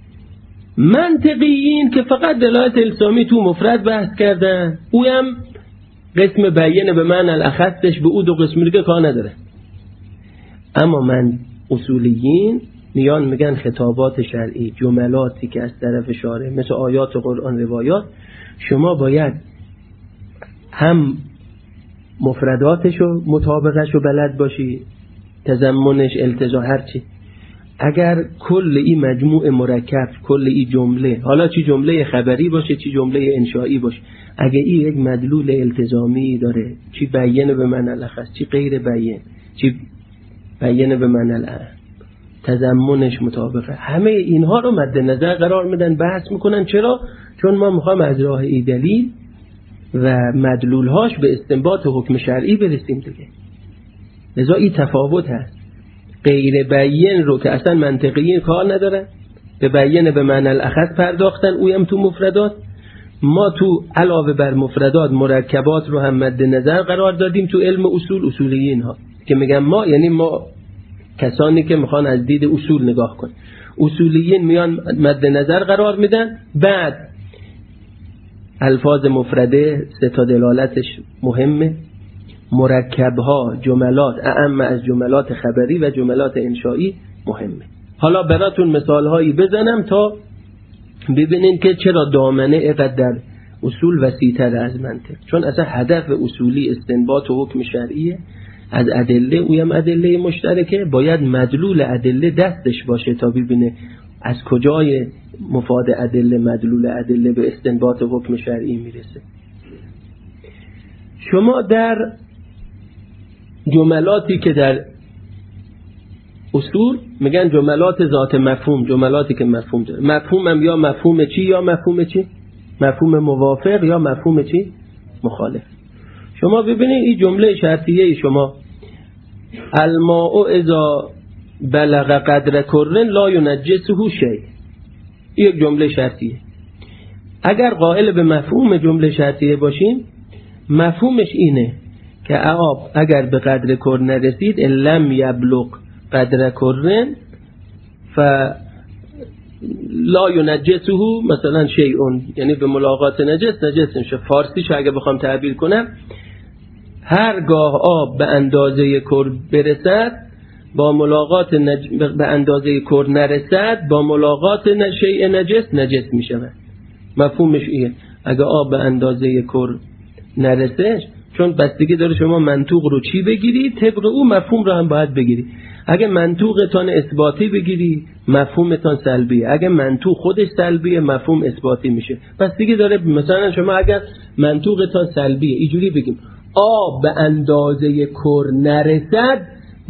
منطقیین که فقط دلالت التزامی تو مفرد بحث کردن، او هم قسم بیان به معنی الاخصش به او 2 قسم دیگه کار نداره. اما من اصولیین میان میگن خطابات شرعی، جملاتی که از طرف شارع مثل آیات قرآن، روایات، شما باید هم مفرداتش و مطابقش رو بلد باشی، تضمنش، التزام، هرچی. اگر کل این مجموع مرکب، کل این جمله، حالا چی جمله خبری باشه چی جمله انشایی باشه، اگه این یک مدلول التزامی داره، چی بیان به معنی الاخص، چی غیر بیان، چی بیان به معنی الاهم، تضمنش مطابقه. همه اینها رو مد نظر قرار میدن، بحث میکنن. چرا؟ چون ما میخوایم از راه دلیل و مدلولهاش به استنباط حکم شرعی برسیم دیگه. لذا این تفاوت هست. غیر بیین رو که اصلا منطقی کار نداره، به بیین به معنی الاخص پرداختن، اویم تو مفردات. ما تو علاوه بر مفردات مرکبات رو هم مد نظر قرار دادیم تو علم اصولیین ها، که میگم ما یعنی ما کسانی که میخوان از دید اصول نگاه کنن. اصولیین میان مد نظر قرار میدن. بعد الفاظ مفرده 3 تا دلالتش مهمه، مرکبها، جملات اعم از جملات خبری و جملات انشایی مهمه. حالا براتون مثال هایی بزنم تا ببینین که چرا دامنه اینقدر در اصول وسیع‌تر از منطق. چون اصلا هدف اصولی استنباط و حکم شرعیه از ادله، اویم ادله مشترکه، باید مدلول ادله دستش باشه تا ببینه از کجای مفاد ادله، مدلول ادله به استنباط و حکم شرعی میرسه. شما در جملاتی که در اصول میگن جملات ذات مفهوم، جملاتی که مفهوم داره. مفهومم یا مفهوم چی یا مفهوم چی؟ مفهوم موافق یا مفهوم چی؟ مخالف. شما ببینید این جمله شرطیه شما الماء اذا بلغ قدر کرن لا ینجسه شیء، یک جمله شرطیه. اگر قائل به مفهوم جمله شرطیه باشیم، مفهومش اینه که آب اگر به قدر کر نرسید لم یبلغ قدر کرن لا ینجسه مثلا شیئون، یعنی به ملاقات نجس میشه. فارسیش اگه بخوام تعبیر کنم، هرگاه آب به اندازه کر برسد با ملاقات به اندازه کر نرسد با ملاقات شیء نجس میشه. مفهومش اینه. اگه آب به اندازه کر نرسه، چون بستگی داره شما منطوق رو چی بگیری، طبق او مفهوم رو هم باید بگیری. اگه منطوقتان اثباتی بگیری، مفهومتان سلبیه. اگه منطوق خودش سلبیه، مفهوم اثباتی میشه. بستگی داره. مثلا شما اگر منطوقتان سلبیه، اینجوری بگیم آب به اندازه کر نرسد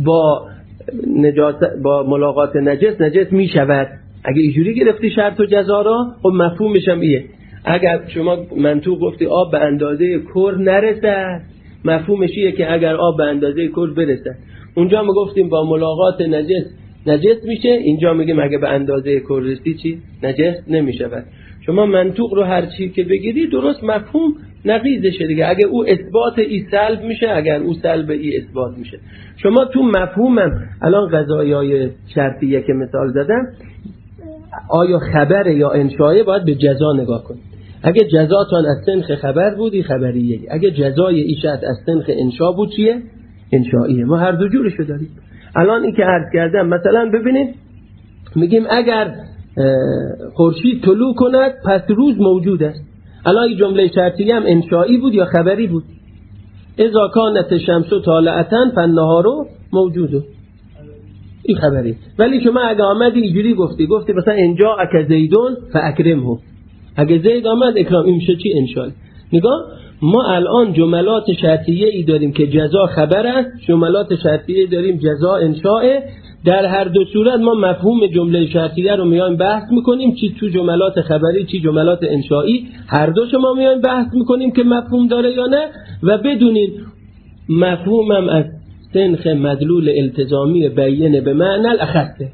با ملاقات نجس میشود. اگه اینجوری گرفتی شرط و جزا را، خب مفهومش هم ایه. اگر شما منطوق گفتی آب به اندازه کر نرسد، مفهومش اینه که اگر آب به اندازه کر برسد. اونجا ما گفتیم با ملاقات نجس میشه، اینجا میگیم اگه به اندازه کر رسید چی؟ نجس نمیشود. شما منطوق رو هر چی که بگیری درست، مفهوم نقیضشه دیگه. اگه او اثبات ای سلب میشه، اگر او سلب ای اثبات میشه. شما تو مفهومم الان قضایای شرطیه که مثال زدم، آیا خبر یا انشایه، باید به جزا نگاه کنید. اگه جزاتان از سنخ خبر بودی خبریه، اگه جزای ایشت از سنخ انشا بود چیه؟ انشاییه. ما هر دو جورشو داریم. الان این که عرض کردم، مثلا ببینید میگیم اگر خورشید طلوع کند پس روز موجود است. الان این جمله شرطیه هم انشایی بود یا خبری بود؟ اذا کانت الشمس طالعة فالنهار موجود، این خبری. ولی شما اگه آمدی اینجوری گفتی مثلا انجا اک زیدون فاکرمه، اگه زید آمد اکرام، این میشه چی؟ انشایی. نگاه، ما الان جملات شرطیه ای داریم که جزا خبر است، جملات شرطیه داریم جزا انشاء. در هر دو صورت ما مفهوم جمله شرطیه رو میایم بحث میکنیم، چی تو جملات خبری چی جملات انشایی، هر دو شما میایم بحث میکنیم که مفهوم داره یا نه. و بدونین مفهومم از سنخ مدلول التزامی بیین به معنی الاخصه.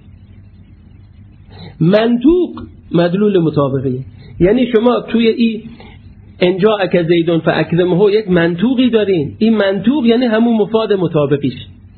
منطوق مدلول مطابقیه. یعنی شما توی این انجا اک زیدون فاکرمه یک منطوقی دارین، این منطوق یعنی همون مفاد مطابقیش.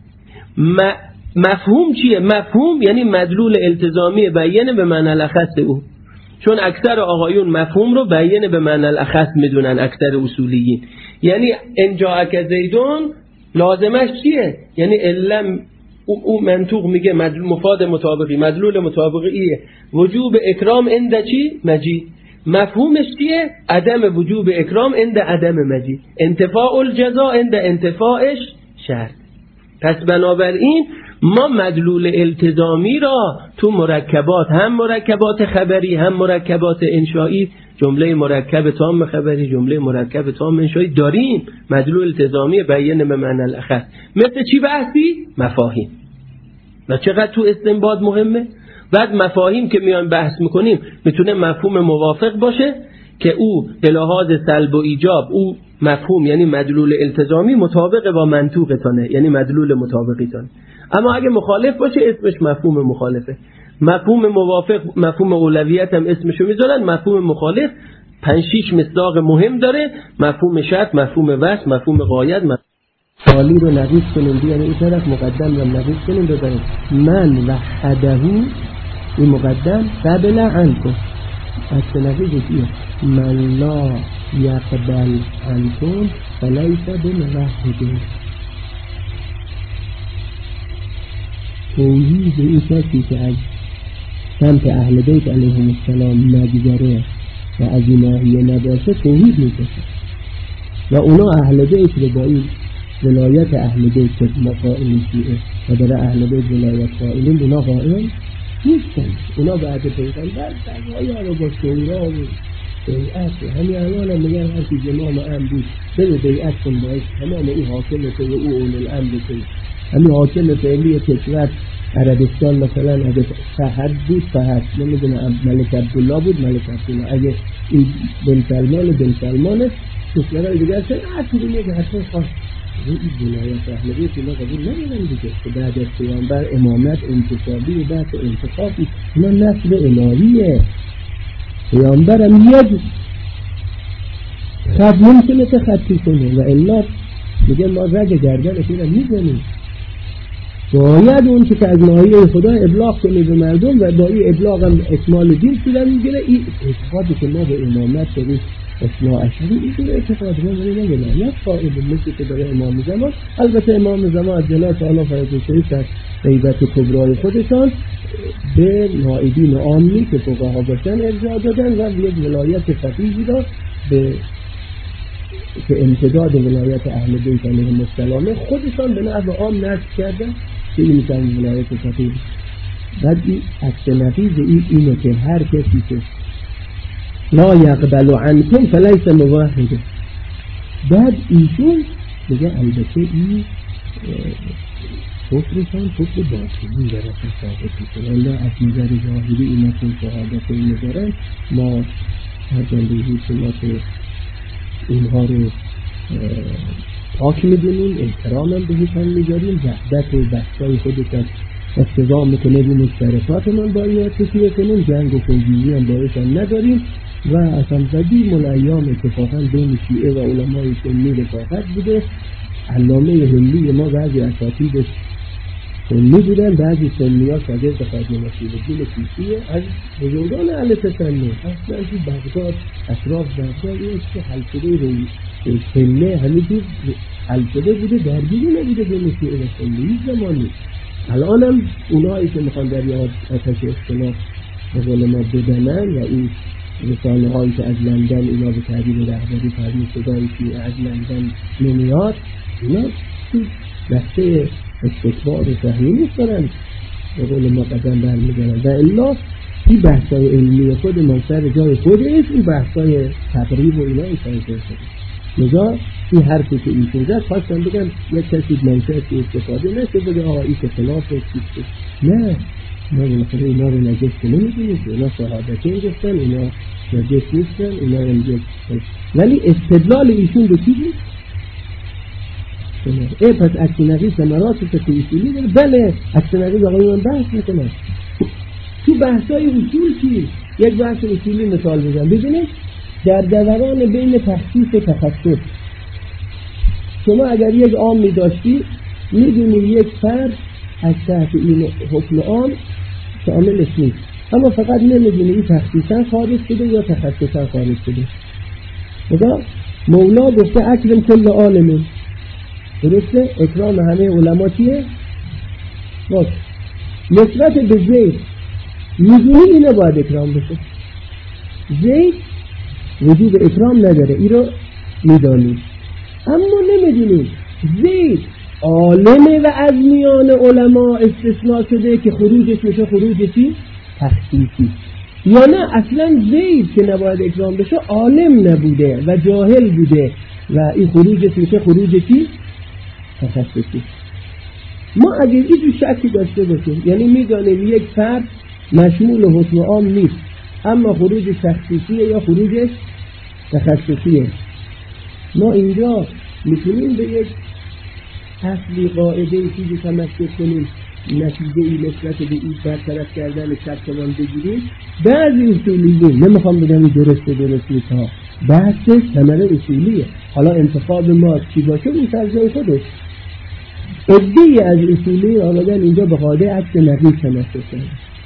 مفهوم چیه؟ مفهوم یعنی مدلول التزامی بیین به معنی الاخص او. چون اکثر آقایون مفهوم رو بیین به معنی الاخص میدونن، اکثر اصولیین. یعنی انجا اک زیدون لازمش چیه؟ یعنی علم او منطوق میگه مفاد مطابقی، مدلول مطابقیه وجوب اکرام عند چی؟ مجیء. مفهومش چیه؟ عدم وجوب اکرام عند عدم مجیء، انتفاء الجزا عند انتفاعش شرط. پس بنابراین ما مدلول التزامی را تو مرکبات، هم مرکبات خبری هم مرکبات انشایی، جمله مرکب تام خبری جمله مرکب تام انشایی داریم، مدلول التزامی بیان به معنی الاخص. مثل چی بحثی؟ مفاهیم. و چقدر تو استنباط مهمه. بعد مفاهیم که میایم بحث میکنیم میتونه مفهوم موافق باشه که او به لحاظ سلب و ایجاب او مفهوم یعنی مدلول التزامی مطابق با منطوقتانه، یعنی مدلول مطابقیتانه. اما اگه مخالف باشه اسمش مفهوم مخالفه. مفهوم موافق مفهوم اولویت هم اسمشو میذارن، مفهوم مخالف 5-6 مصداق مهم داره، مفهوم شرط، مفهوم وصف، مفهوم غایت. حالی رو نقیض کنیم بیان این طرف مقدم رو نقیض کنیم بذاریم من وحده این مقدم قبل عنکم از نقیض چیه؟ من لا یقبل عنکم فلیس بموحد. توحید این کسی که از سمت اهل بیت علیهم السلام نگذره و از این ناحیه نباشه توحید میکشه و اونا اهل بیت رو با این ولایت اهل بیت که ما قائل شیعه و برای اهل بیت ولایت قائلین اونا قائل نیستن. اونا بعد پیغمبر سرمایه رو با شورا و بیعت همین الان هم میگن هر کی جمام امر بود بده بیعت کن باید تمام این حاکم تو و او اول الامر تو. همین حاکم فعلی کشور عربستان مثلا اگه فهد بود فهد نمیدونه ملک عبدالله بود ملک عبدالله، اگه این بن سلمان کشورهای دیگر چه حتی میگه حتی خواست این ولایت اهل بیت اینا قبول نمیدن دیگه که بعد از پیامبر امامت انتصابی و بعد انتخابی اینا نسل الهیه. پیامبرم یک خط نمیتونه تخطی کنه و الا میگه ما رگ گردنش رو میزنیم. باید اون که از ناحیه خدا ابلاغ کنه به مردم و با این ابلاغ هم اکمال دین شدن میگیره. این اعتقادی که ما به امامت داریم اصلاح اشری این اعتقاد ما نمیگه نه قائل مثل که برای امام زمان. البته امام زمان از جلال تعالی فرزوشهی در غیبت کبرای خودشان به نائبین عامی که فقها باشن ارجاع دادن و یک ولایت فقیهی را که امتداد ولایت اهل بیت علیهم السلام خودشان به نحو عام نصب کردن که این میشن ولایت فقیه. بعد این عکس نقیض اینه که هر کسی که لا یقبل عنکم فلیس موحد. بعد ایشون بگه البته این کفرشان کفر باطنی در اصل ثابت میشه. الله از نظر ظاهری اینا که شهادت میذارن ما هر جنبهی که ما که اینها رو پاک میدونیم احترام هم بهشان میذاریم، وحدت و بحثای خودشان اقتضا میکنه به مشترکات من باید تکیه کنیم، جنگ و خونگیزی هم باعثان نداریم و اصلا قدیم الایام اتفاقا بین شیعه و علمای سنی رفاقت بوده. علامه هندی ما بعضی اساتید سنی بودن، بعضی سنی ها شاگرد خواجه نصیرالدین طوسیه از بزرگان اهل تسنن. اصلا تو بغداد اطراف بغداد این که حل شده سنه همینجور حل شده بوده، درگیری نبوده بین شیعه و سنی زمانی. الان هم اونایی که میخوان در یاد آتش اختلاف به قول ما بدنن و این رسانه هایی که از لندن اینا به تعبیر رهبری فرمی صدایی که از لندن نمیاد اینا دسته استکبار و تحمیل نیست دارن به قول ما قدم برمیدارن و الا این بحثای علمی خود ما سر جای خودش، این بحثای تقریب و اینا این سر جای خودش. نگاه این حرفی که این شده خواستم بگم یک کسی منشأ استفاده نشه بگه آقا این که خلافه نه، ما بالاخره اینا رو نجس که نمیدونیم که اینا شهادتین گفتن، اینا نجس نیستن، اینا نجس ولی استدلال ایشون به چی بود؟ پس عکس نقیض ثمرات فقهی اصولی داره. بله عکس نقیض آقای من بحث میکنه تو بحثای اصول چی؟ یک بحث اصولی مثال بزنم. ببینید در دوران بین تخصیص و تخصص شما اگر یک عام می داشتی میدونی یک فرد از تحت این حکم عام شاملش نیست، اما فقط نمیدونی این تخصیصا خارج شده یا تخصصا خارج شده. نگاه مولا گفته اکرم کل عالمه، درسته؟ اکرام همه علما چیه؟ باشه. نسبت به زید میدونی اینه باید اکرام بشه. زید وجود اکرام نداره، این رو میدانی، اما نمیدونی زید عالمه و از میان علما استثناء شده که خروجش میشه خروج چی؟ تخصیصی. یا نه اصلا زید که نباید اکرام بشه عالم نبوده و جاهل بوده و این خروجش میشه خروج چی؟ تخصیصی. ما اگر این شکی داشته باشیم، یعنی میدانیم یک فرد مشمول حکم عام نیست، اما خروج تخصیصیه یا خروجش تخصصیه، ما اینجا میتونیم به یک اصلی قاعده چیزی تمسک کنیم، نتیجه ای نسبت به این برطرف کردن شکمان بگیریم. بعضی اصولیه، نمیخوام بگم درسته ها، بحث ثمره اصولیه. حالا انتخاب ما چی باشه اون سرزای خودش. عده‌ای از اصولی آمدن اینجا به قاعده عکس نقیض تمسک کنیم.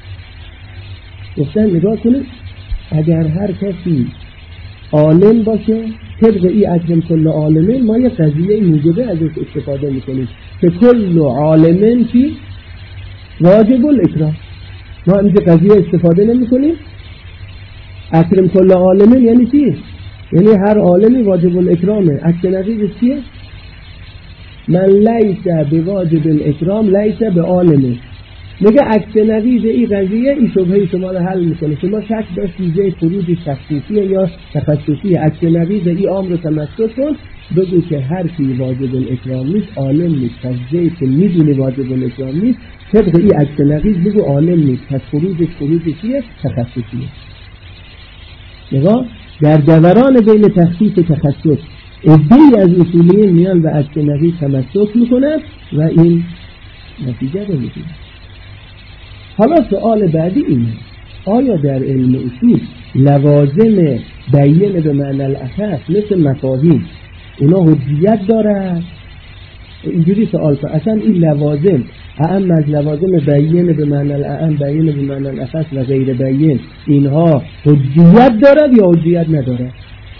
گفتن نگاه کنید، اگر هر کسی عالم باشه طبق ای اکرم کل عالمه، ما یه قضیه موجبه ازش استفاده میکنیم که کل عالمن فی واجب الاکرام. ما اینجا قضیه استفاده نمیکنیم. اکرم کل عالمن یعنی چی؟ یعنی هر عالمی واجب الاکرامه. عکس نقیض چیه؟ من لیس به واجب الاکرام لیس به عالمه. میگه عکس نقیض این قضیه این شبهه شما رو حل میکنه. شما شک داشتید زی خروج تخصیصی یا تخصصی، عکس نقیض این عام رو تمسک کن، بگو که هر کی واجب الاکرام نیست عالم نیست. پس زی که میدونه واجب الاکرام نیست طبق این عکس نقیض بگو عالم نیست، پس خروجش چیه؟ تخصصیه. نگاه در دوران بین تخصیص و تخصص عده‌ای از اصولیین میان و عکس نقیض تمسک میکنن و این نتیجه رو میگیرن. حالا سوال بعدی اینه، آیا در علم اصول لوازم بیان به معنی الاخص مثل مفاهیم اونا حجیت داره؟ اینجوری سوال کنه، اصلا این لوازم اعم از لوازم بیان به معنی الاعم، بیان به معنی الاخص و غیر بیان، اینها حجیت دارد یا حجیت ندارد؟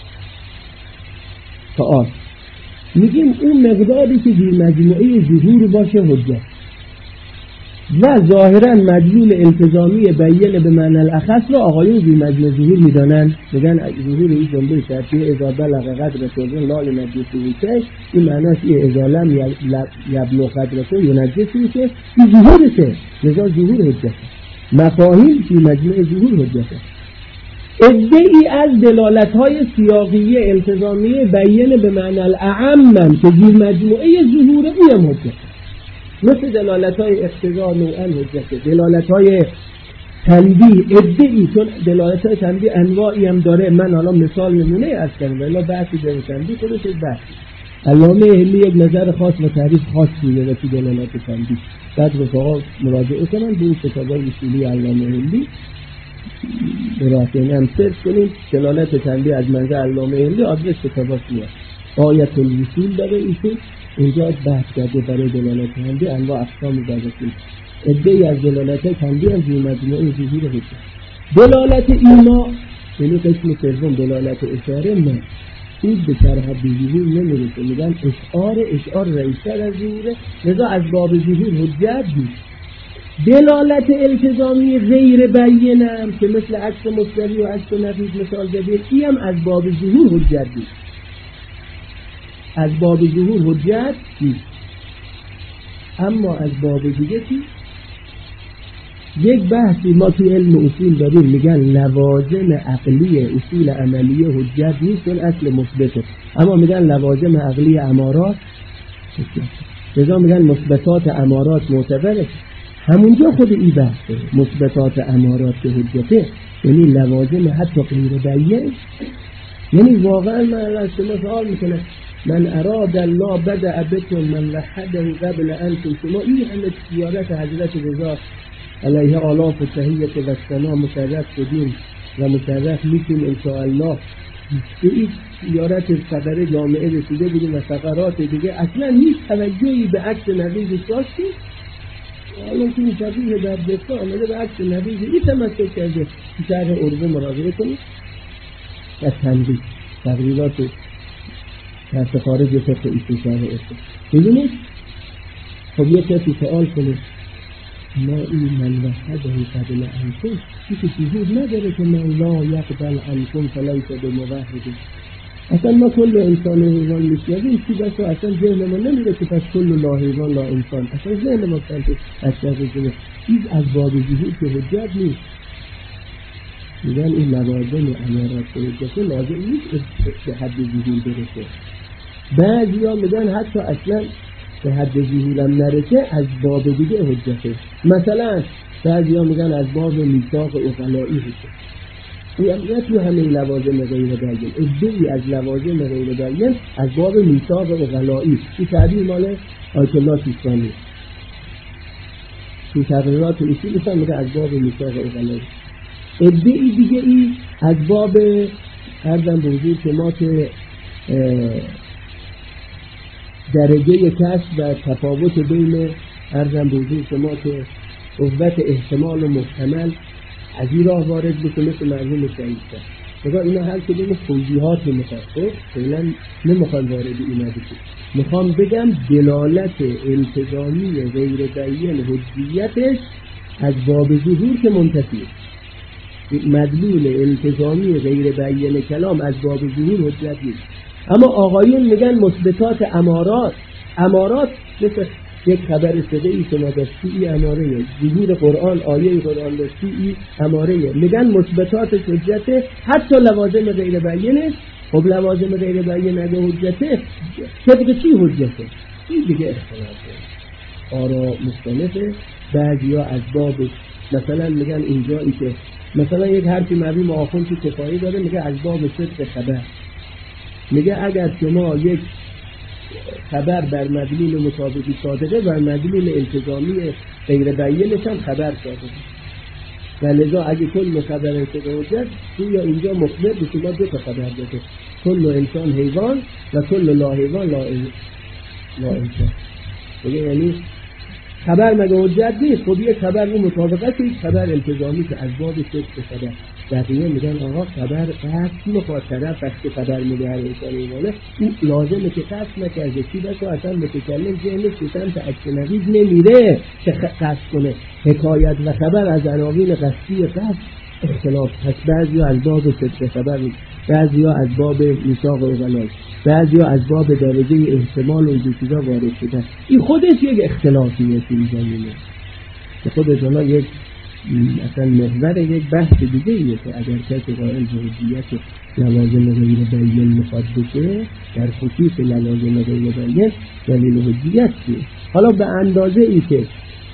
سوال میگیم اون مقداری که در مجموعه ظهور باشه حجت و ظاهرا مدلول التزامی بیان به معنی الاخص رو آقایون در مجموعه ظهور میدانن، میگن ظهور این جمله شرطیه اذا بلغ قدر شرطن لا ینجسه شیء، این معناش این اذا لم یبلغ قدره ینجسه شیء، این ظهورشه، لذا ظهور حجت. مفاهیم در مجموعه ظهور حجت. عده‌ای از دلالت‌های سیاقیه التزامیه بیان به معنی الاعم که در مجموعه ظهور اونم حجت، مثل دلالت‌های اقتضا نوعاً حجته. دلالت‌های تنبیه عده‌ای، چون دلالت‌های تنبیه انواعی هم داره، من حالا مثال نمونه از کردم ولی بحثی در تنبیه خودش بحثی. علامه هندی یک نظر خاص و تعریف خاص میده تو دلالت تنبیه. بعد رفقا مراجعه کنن به این کتاب‌های اصولی علامه هندی، براتون هم سرچ کنید دلالت تنبیه از منظر علامه هندی، آدرس کتاباش میاد. آیت الوصول داره ایشون، اینجا بحث کرده برای دلالت تنبیه انواع اقسام دارستیم. عده‌ای از دلالت تنبیه هم در مجموعه ظهور حجت. دلالت ایما یعنی قسم سوم دلالت اشاره نه، این به سرحد ظهور نمیرسه، میگن اشعار رئیس‌تر از ظهوره، لذا از باب ظهور حجت نیست. دلالت التزامی غیر بیانم که مثل عکس مستری و عکس نقیض مثال زدیم، این هم از باب ظهور حجت نیست. از باب ظهور حجت نیست. اما از باب دیگه چی؟ یک بحثی ما توی علم اصول داریم، میگن لوازم عقلی اصول عملیه حجت نیست، اون اصل مثبته، اما میگن لوازم عقلی امارات حجت. لذا میگن مثبتات امارات معتبره. همونجا خود این بحثه، مثبتات امارات که حجته یعنی لوازم حتی غیر بیان. یعنی واقعا من از شما سوال میکنم، من اراد الله بدأ بكم من لحده قبل انتم، شما این همه زیارت حضرت رضا علیه آلاف و تحییت و سنا مشرف شدیم و مشرف میشیم انشاءالله، به این زیارت خبر جامعه رسیده بودیم و فقرات دیگه اصلا هیچ توجهی به عکس نقیض داشتیم. الان که شبیه در دستا آمده به عکس نقیض این تمسک کرده. شهر اردو مراجعه کنید از تنبیه تقریبات در خارج فقه ایشون شهر اردو ببینید. خب یک کسی سوال کنید ما این من وحده قبل انکم کسی شهود نداره که من لا یقبل انکم فلیس بموحد. اصلا ما کل انسان حیوان میشنویم چی بسا اصلا ذهن ما نمیره که پس کل لا حیوان لا انسان، اصلا ذهن ما کنید اصلا ذهن چیز از باب ظهور که حجت نیست. میگن این لوازم امارات حجت لازم نیست به حد ظهور برسه. بعضی ها میگن حتی اصلا به حد ظهورم نرسه از باب دیگه حجته. مثلا بعضیا میگن از باب میثاق عقلایی حجت. این تو همه لوازم غیر بیان، ادعی از لوازم غیر بیان از باب میثاق عقلایی. این تعبیر مال آیت الله سیستانی تو تقریرات اصول هم میگه از باب میثاق عقلایی. ادعی دیگه ای از باب عرضم به حضور شما که درجه کسب و تفاوت بین عرضم به حضور شما که قوت احتمال و محتمل از این راه وارد بشه مثل مرحوم شهیدتر. بگاه اینا هر کدوم توضیحات میخواد، فعلا نمیخوام وارد اینا بشیم. میخوام بگم دلالت التزامی غیر بیان حجیتش از باب ظهور که منتفیه. مدلول التزامی غیر بیان کلام از باب ظهور حجت نیست. اما آقایون میگن مثبتات امارات مثل یک خبر صدایی که ما داشتی اماره، ظهور قرآن، آیه قرآن داشتی اماره. میگن مثبتات حجت حتی لوازم غیر بیانه. خب لوازم غیر بیان اگه حجته طبق چی حجته؟ این دیگه اختلافه، آرا مختلفه. بعضیا از باب مثلا میگن اینجایی که مثلا یک حرفی مرحوم آخوند تو کفایی داره، میگه از باب صدق خبر. میگه اگر شما یک خبر بر مدلول مطابقی صادقه بر مدلول التزامی غیر بیانش هم خبر صادقه، و لذا اگه کل خبر انتقال حجت تو یا اینجا مخبر به شما دو تا خبر داده، کل انسان حیوان و کل لا حیوان لا انسان. یعنی خبر مگه حجت نیست؟ خب یک خبر رو مطابقت یک خبر التزامی که از باب صدق خبر. دقیقا میگن آقا خبر قصد میخواد طرف وقتی خبر میده هر انسان ایمانه این لازمه که قصد نکرده چی بسا اصلا متکلم ذهنش به سمت عکس نقیض نمیره که قصد کنه. حکایت و خبر از عناوین قصدی قصد اختلاف هست. بعضی از باب صدق خبر، بعضی از باب میثاق عقلایی، بعضی از باب درجه احتمال و این چیزا وارد شده. این خودش یک اختلافیه تو این زمینه که خودش اونا یک اصلا محور یک بحث دیگه ایه که اگر کسی قائل به حجیت لوازم غیر بیان میخواد بشه، در خصوص لوازم غیر بیان دلیل حجیت چیه؟ حالا به اندازه ای که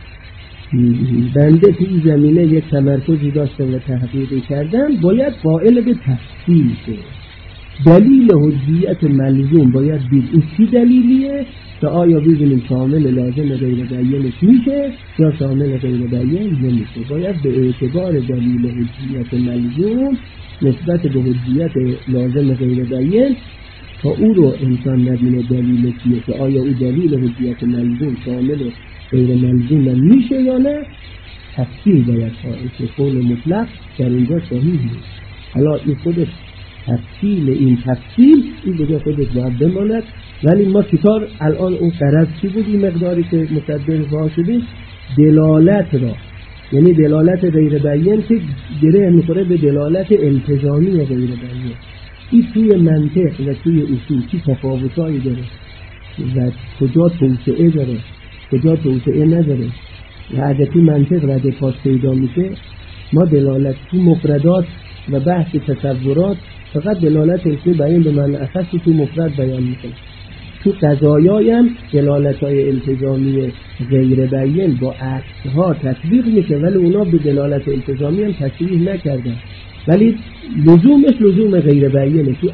بنده تو این زمینه یک تمرکزی داشتم و تحقیقی کردم، باید قائل به تفصیل شه. دلیل حجیت ملزوم باید بید این چی دلیلیه که آیا ببینیم شامل لازم غیر بیانش میشه یا شامل غیر بیان نمیشه. باید به اعتبار دلیل حجیت ملزوم نسبت به حجیت لازم غیر بیان تا او رو انسان نبینه دلیل چیه که آیا او دلیل حجیت ملزوم شامل غیر ملزوم میشه یا نه. تفصیل باید قائل که قول مطلق در اینجا صحیح نیست. حالا این خودش تفصیل این دیگه خودش باید بماند. ولی ما کتاب الان اون غرض چی بود؟ این مقداری که مصدر فاها شدیم دلالت را، یعنی دلالت غیر بیان که گره میخوره به دلالت التزامی غیر بیان. این توی منطق و توی اصول چی تفاوتایی داره و کجا توسعه داره کجا توسعه نداره. و اگه توی منطق ردپاس پیدا میشه، ما دلالت تو مفردات و بحث تصورات فقط دلالت اسم بیان به معنی اخص تو مفرد بیان میکنه. تو قضایای هم دلالت‌های التزامی غیر بیان با عکس‌ها تطبیق میشه، ولی اونا به دلالت التزامی هم تصریح نکردن، ولی لزومش لزوم غیر بیانه تو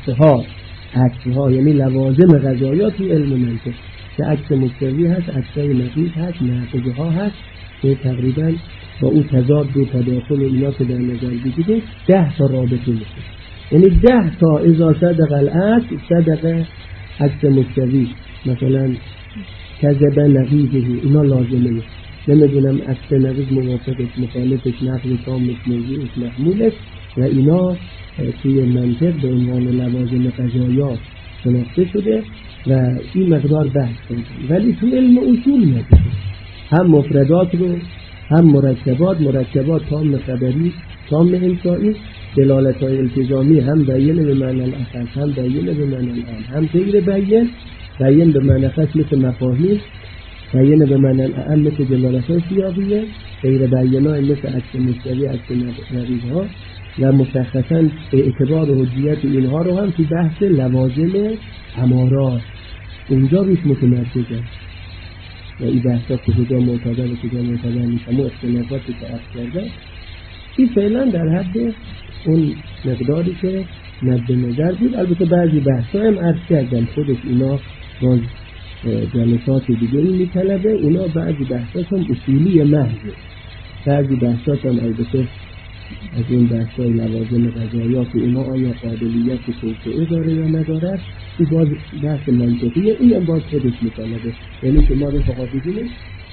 عکس‌ها یعنی لوازم قضایا تو علم منطق که عکس مستوی هست، عکس‌های نقیض هست، نقض‌ها هست که تقریبا با اون تضاد و تداخل اینا که در نظر بگیریم 10 تا رابطه میشه. یعنی 10 تا اذا صدق العکس صدق عکس مستوی، مثلا کذب نقیضه، اینا لازمه. نمیدونم عکس نقیض موافقش مخالفش نقض تامش موضوعش محمولش و اینا توی منطق به عنوان لوازم قضایا شناخته شده و این مقدار بحث کنید. ولی تو علم اصول نداره، هم مفردات رو هم مرکبات تام خبری تام انشایی، دلالت‌های التزامی هم بیان به معنی الاخص هم بیان به معنی العام، هم غیر بیان به معنی اخص مثل مفاهیم، بیان به معنی العام مثل دلالت‌های سیاقیه، غیر بیان‌ها مثل عکس مستوی، عکس نقیض‌ها، و مشخصاً اعتبار حجیت اینها رو هم تو بحث لوازم امارات اونجا روش متمرکزن و این بحثا کجا معتبر و کجا معتبر نیست، اما اختلافاتی که عرض کردن این فعلا در حد اون مقداری که مد نظر بود. البته بعضی بحثا هم عرض کردم خودش اینا باز جلسات دیگه میطلبه، اینا بعضی بحثات هم اصولی محضه، بعضی بحثات هم البته از این بحثای لوازم قضاییات اینا آیا قابلیت توسعه داره یا نداره، این باز بحث منطقیه، این هم باز خودش میطلبه. یعنی شما رو فقط بگیرید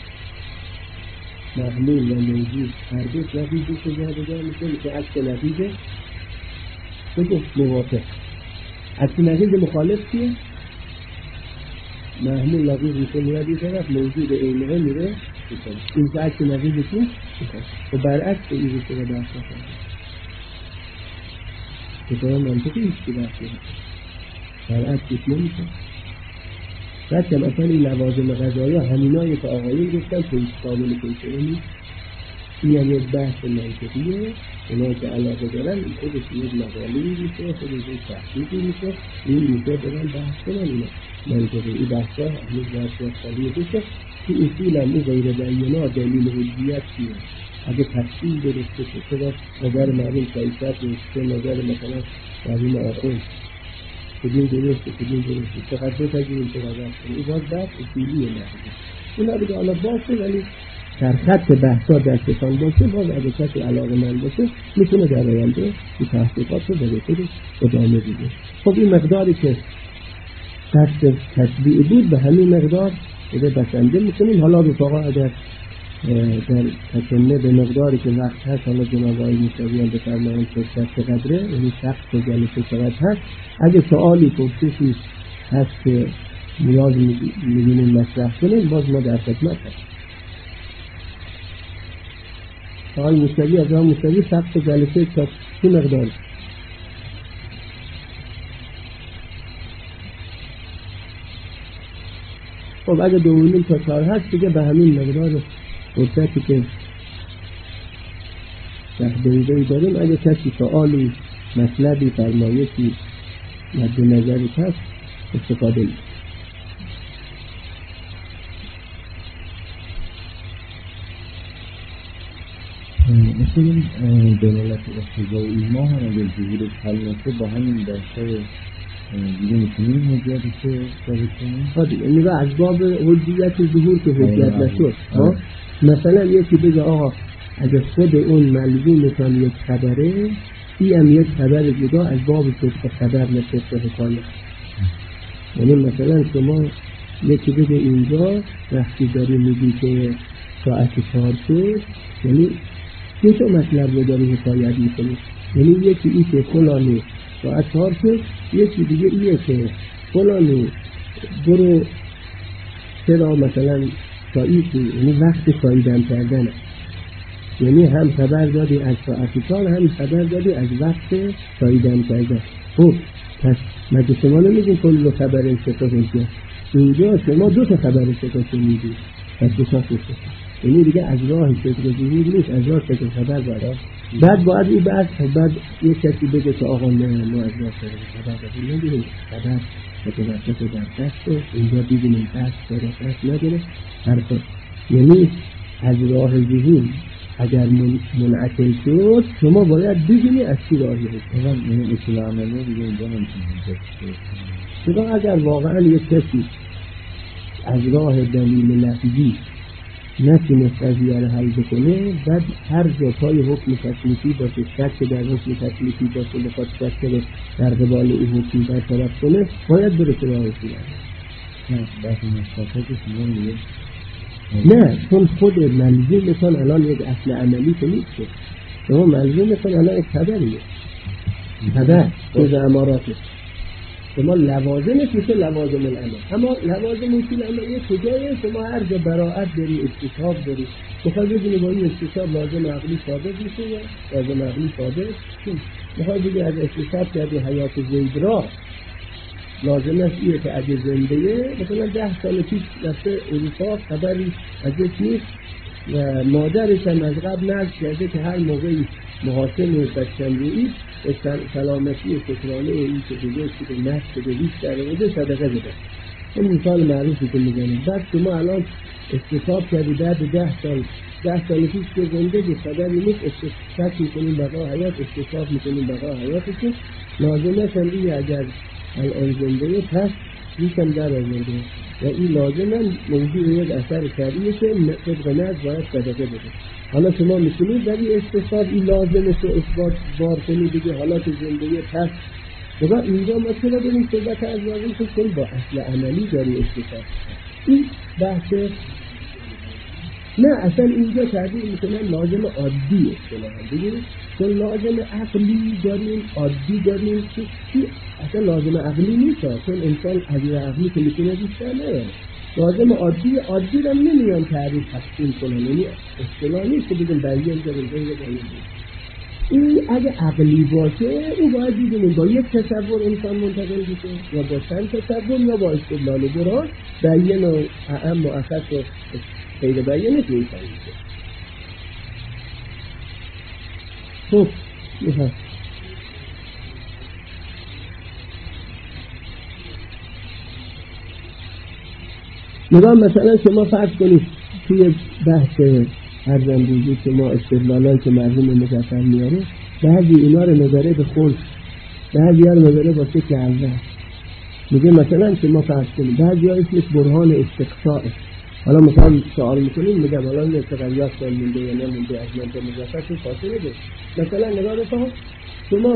محمول و موضوع هر دو نتیجه شده میشه که عکس نتیجه بگو موافق. عکس نتیجه مخالف چیه؟ محمول لغوی میشه میاد این طرف، موضوع به اینه میره این که عکس نتیجه چیه؟ و برعکس به این رو بحث کنید که باید منطقی ایست که بحث کنید برعکس نمیشه. بعد که مثلا این لوازم غذایی همینایی که آقایون گفتن توی قابل توسعه نیست، این هم یک بحث منطقیه، اونایی که علاقه دارن خودش یک مقاله میشه، خودش یک تحقیقی میشه، این میشه برن بحث کنن اینا منطقی. این بحثا هنوز بحث خالیه بشه که اصولا این غیر بینا دلیل حجیت چیه. اگه تفصیل درسته که چرا نظر معلوم سایست درسته، نظر مثلا معلوم آخون کدیم درسته چقدر بتگیریم چقدر کنیم، این باز بحث اصولیه نهیده. اونا بگه حالا باشه ولی در خط بحثا دستتان باشه، باز اگه کسی علاقه من باشه میتونه در آینده این تحقیقات رو به خودش ادامه بده. خب این مقداری که قصد تشبیع بود به همین مقدار بسنده میکنیم. حالا رفاقا اگر در تکنه به مقداری که وقت هست، حالا جناب آقای موسوی هم بفرمایند فرصت چقدره، یعنی شخص و جلسه چقدر هست، اگه سوالی پرسشی هست که نیاز می‌بینیم مطرح کنیم باز ما در خدمت هست. آقای موسوی از آقای موسوی شخص و جلسه چه مقداری؟ خب اگه 2.5 تا 4 هست دیگه به همین مقدار فرصتی که 10 دقیقه داریم، اگه کسی سوالی مطلبی فرمایشی مد نظری هست استفاده کنید. مثل دلالت اقتضا و ایما هم اگر ظهورش حل نشه با همین بحثای دیگه میتونیم حجیت که ثابت کنیم؟ یعنی به اسباب حجیت ظهور که حجیت نشد. مثلا یکی بگه آقا اگر خود اون ملزومتان یک خبره، این هم یک خبر جدا از باب صدق خبر نصف حکایت. یعنی مثلا شما یکی بگه اینجا وقتی داری میگی که ساعت 4 شد، یعنی دو تا مطلب رو داری حکایت میکنی. یعنی یکی ای که فلانی ساعت 4 شد، یکی دیگه ایه که فلانی برو چرا مثلا ساییدی، یعنی وقت ساییدن کردن، یعنی هم خبر دادی از ساعت 4 هم خبر دادی از وقت ساییدن کردن. خب پس مگه شما نمیگین کل خبر انشقاق اینجا، اینجا شما 2 تا خبر انشقاق میدید، پس 2 تا خبر، یعنی دیگه از راه صدق ظهور نیست، از راه صدق خبر داره. بعد باید این بعد یک کسی بگه که آقا نه ما از راه صدق خبر داریم، نمیدونیم خبر متوسط در دسته، اینجا ببینیم دست داره دست نداره حرفا. یعنی از راه ظهور اگر منعکل شد شما باید ببینی از چی راهی هست. یعنی اصول عملی دیگه اینجا نمیتونیم چرا اگر واقعا یک کسی از راه دلیل لفظی نتونست قضیه رو حل بکنه، بعد هر جا پای حکم تکلیفی باشه، شک در حکم تکلیفی باشه، بخواد شک در قبال این حکم برطرف کنه، باید بره سراغ اصول عملی. بحث مشخصه شما دیگه نه، چون خود ملزومتان الان یک اصل عملی که نیست، شما ملزومتان الان یک خبریه، خبر جز اماراته، شما لوازمش میشه لوازم العمل. اما لوازم اصول عملی کجایه؟ شما هر جا براعت داری، استثاب داری، بخوای بگیری با این استثاب لازم عقلی ثابت میشه یا لازم عقلی ثابت چون بخوای بگی از استثاب کردی حیات زید را لازم است ایه که اگه زندهه، مثلا 10 سال پیش رفته اروپا خبری ازش نیست و مادرش هم از قبل نقل کرده که هر موقعی محاسن و بچه‌رویی سلامتی و سکرانه این که بزرگی که نفت به 20 درجه صدقه بده. این مثال معروفی که میزنیم. بعد شما الان استصحاب کردی بعد 10 سال پیش که زنده بود خبری نیست، استصحاب میکنیم بقا حیات، استصحاب میکنیم بقا حیاتشون لازمه شنگی اگر الان زنده پس میکن در آزنده و این لازمه موضوع یک اثر شرعیه که طبق نزد باید صدقه بده. حالا شما میتونید در این استصحاب این لازمه رو اثبات بار کنید دیگه حالات زنده پس بگاه اینجا مثلا داریم صحبت از لازم که با اصل عملی داری استصحاب. این بحث نه اصلا اینجا تعبیر میکنن لازم عادی اصطلاحا دیگه، چون لازم عقلی داریم عادی داریم که اصلا لازم عقلی نیست، چون انسان عقلی عقلی که میتونه بیشتر نه لازم عادی رو نمیان تعریف تقسیم کنن، یعنی اصطلاح نیست که بگیم بیان داریم این اگه عقلی باشه او باید دیدیم با یک تصور انسان منتقل بشه یا با چند تصور یا با استدلال درست بیان و اعم و اخص و غیر بیانش نیستن. خب نگاه مثلا شما فرض کنید توی بحث ارزندوزی که ما استدلالایی که مرحوم مظفر میاره بعضی اینا رو نظره به خلق، بعضی ها رو نظره با شکل اول میگه مثلا شما فرض کنید بعضی ها اسمش برهان استقصاء. حالا مثلا سوال میکنیم میگم حالا نتقل یا سال مونده یا نمونده از منطقه مظفر تو فاصله ده. مثلا نگاه بکنم شما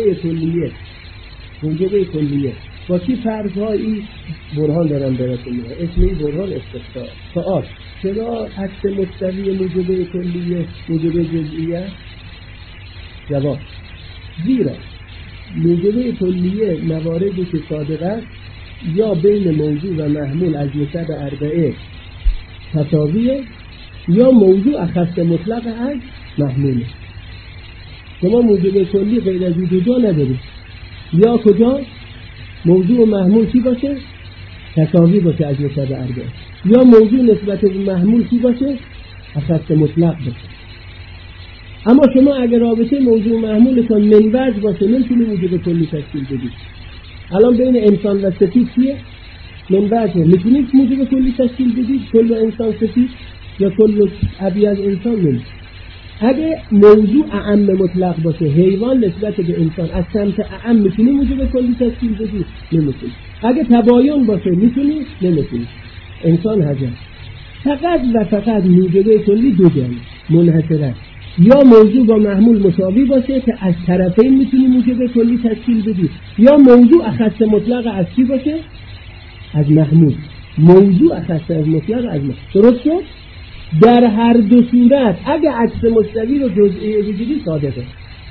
موجبه کلیه با چی فرض‌هایی برهان دارن براتون میگم، اسم این برهان استقصاء. سوال چرا عکس مستوی موجبه کلیه موجبه جزئیه؟ جواب زیرا موجبه کلیه مواردی که صادق است یا بین موضوع و محمول از نسب اربعه تساویه یا موضوع اخص مطلق از محموله. شما موجبه کلی غیر از دو جا ندارید، یا کجا موضوع و محمول کی باشه تساوی باشه از نسب اربعه، یا موضوع نسبت به محمول کی باشه اخص مطلق باشه. اما شما اگر رابطه موضوع و محمولتان منبج باشه نمیتونید موجب کلی تشکیل بدید. الان بین انسان و سفید کیه؟ منبجه. میتونید موجب کلی تشکیل بدید کل انسان سفید یا کل ابیض انسان نمیتونید. اگه موضوع اعم مطلق باشه حیوان نسبت به انسان از سمت اعم میتونید موجب کلی تشکیل بدید نمیتونید. اگه تباین باشه میتونید نمیتونید. انسان هجر فقط و فقط موجب کلی دو جانب منحصره، یا موضوع با محمول مساوی باشه که از طرفین میتونی موجب کلی تشکیل بدی، یا موضوع اخص مطلق از چی باشه از محمول. موضوع اخص مطلق از محمول درست شد؟ در هر دو صورت اگه عکس مستوی رو جزئیه بگیری صادقه.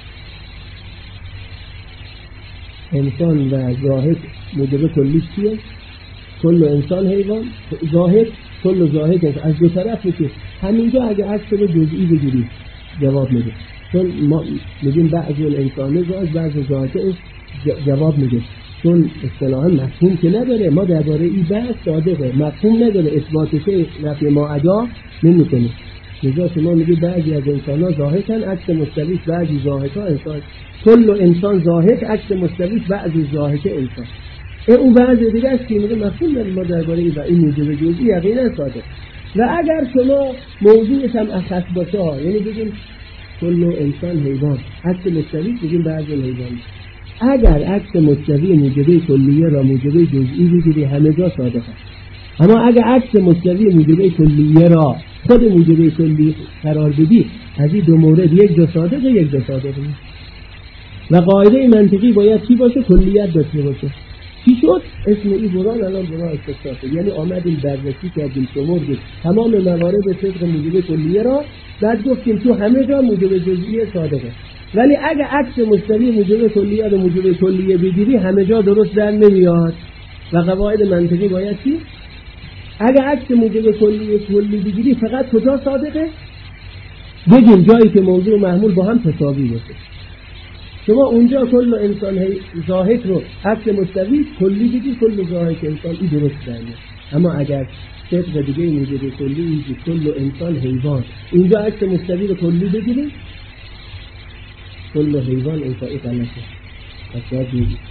انسان و زاهد موجب کلی چیه؟ کل انسان حیوان زاهد کل زاهد از دو طرف میشه. همینجا اگه عکس رو جزئی بگیری جواب میده، چون ما میگیم بعضی الانسان زاهد بعضی زاهد جواب میده، چون اصطلاحا مفهوم که نداره. ما درباره این بحث صادقه، مفهوم نداره، اثباتشه نفی ما ادا نمیکنه. لذا شما میگید بعضی از انسان ها زاهدن عکس مستویش بعضی زاهد ها انسان، کل انسان زاهد عکس مستویش بعضی زاهد انسان. اون بعضی دیگه است که میگه مفهوم داره. ما درباره این موجب جزئی یقینا صادق. و اگر شما موضوعش هم اخص باشه یعنی بگیم کل انسان حیوان عکس مستوی بگیم بعضی حیوان، اگر عکس مستوی موجبه کلیه را موجبه جزئی بگیری همه جا صادقه. اما اگر عکس مستوی موجبه کلیه را خود موجبه کلی قرار بدی از این دو مورد یک جا صادقه یک جا صادقه. و قاعده منطقی باید چی باشه؟ کلیت داشته باشه. چی شد؟ اسم این بران الان بران استثناء، یعنی آمدیم بررسی کردیم شمردیم تمام موارد طبق موجب کلیه را، بعد گفتیم تو همه جا موجب جزئیه صادقه. ولی اگه عکس مستوی موجب کلیه رو موجب کلیه بگیری همه جا درست در نمیاد. و قواعد منطقی باید چی؟ اگه عکس موجب کلی بگیری فقط کجا صادقه؟ بگیم جایی که موضوع و محمول با هم تساوی باشه. شما اونجا کل انسان زاهد رو عکس مستوی کلی بگیر کل زاهد انسان این درست داره. اما اگر طبق دیگه موجب کلی اینجی کل انسان حیوان اینجا عکس مستوی رو کلی بگیریم کل حیوان انسان غلطه. پس باید بگیم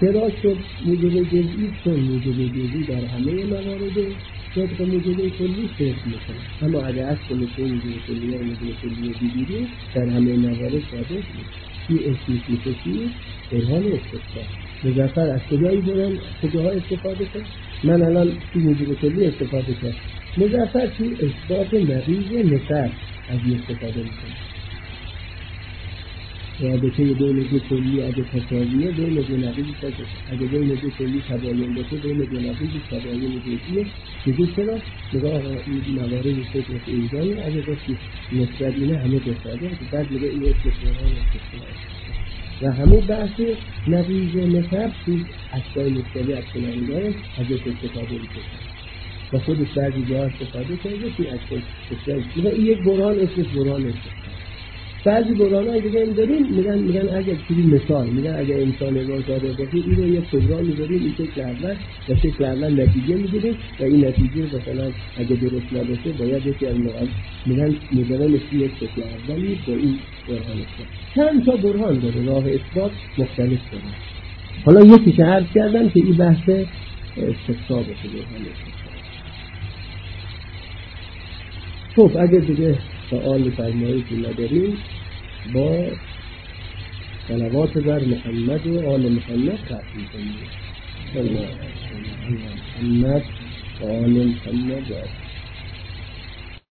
چرا شد موجب جزئی؟ چون موجب جزئی در همه موارد طبق موجب کلی صرف میکنه، اما اگر از که مثل موجب کلی یا موجب کلی بگیریم در همه موارد ثابت نیست. این اسمیت میشه چی؟ برهان استثبات. مظفر از کجاها استفاده کرد؟ من الان تو موجب کلی استفاده کرد. مظفر تو اثبات نقیض نسب از این استفاده میکنه. رابطه بین دو کلی اگه تساویه بین دو نقیض تساویه، اگه بین دو کلی تباین باشه بین دو نقیض تباین جزئیه. دیگه چرا؟ نگاه این موارد فکر ایجانی اگه گفتی نسبت اینه همه تساویه، بعد میگه این استثناء و همه بحث نقیض نسب تو اشکال مختلف از کنندگان ازش استفاده میکنه و خودش بعضی جاها استفاده کرده توی اشکال مختلف. این یک برهان اسمش برهان است. بعضی برهان‌ها دیگه داریم میگن اگه چیزی مثال میگن اگه انسان روزاده باشه این رو یک پروگرام میذاریم این شکل اول و شکل اول نتیجه میگیره و این نتیجه مثلا اگه درست نباشه باید یکی از میگن مدرن یک شکل اولی با این برهان است. چند تا برهان داره، راه اثبات مختلف داره. حالا یکی که عرض کردم که این بحث استثبات برهان است. خب اگه دیگه سؤال فرمایشی نداریم با صلوات بر محمد و آل محمد ختم کنیم. محمد و آل محمد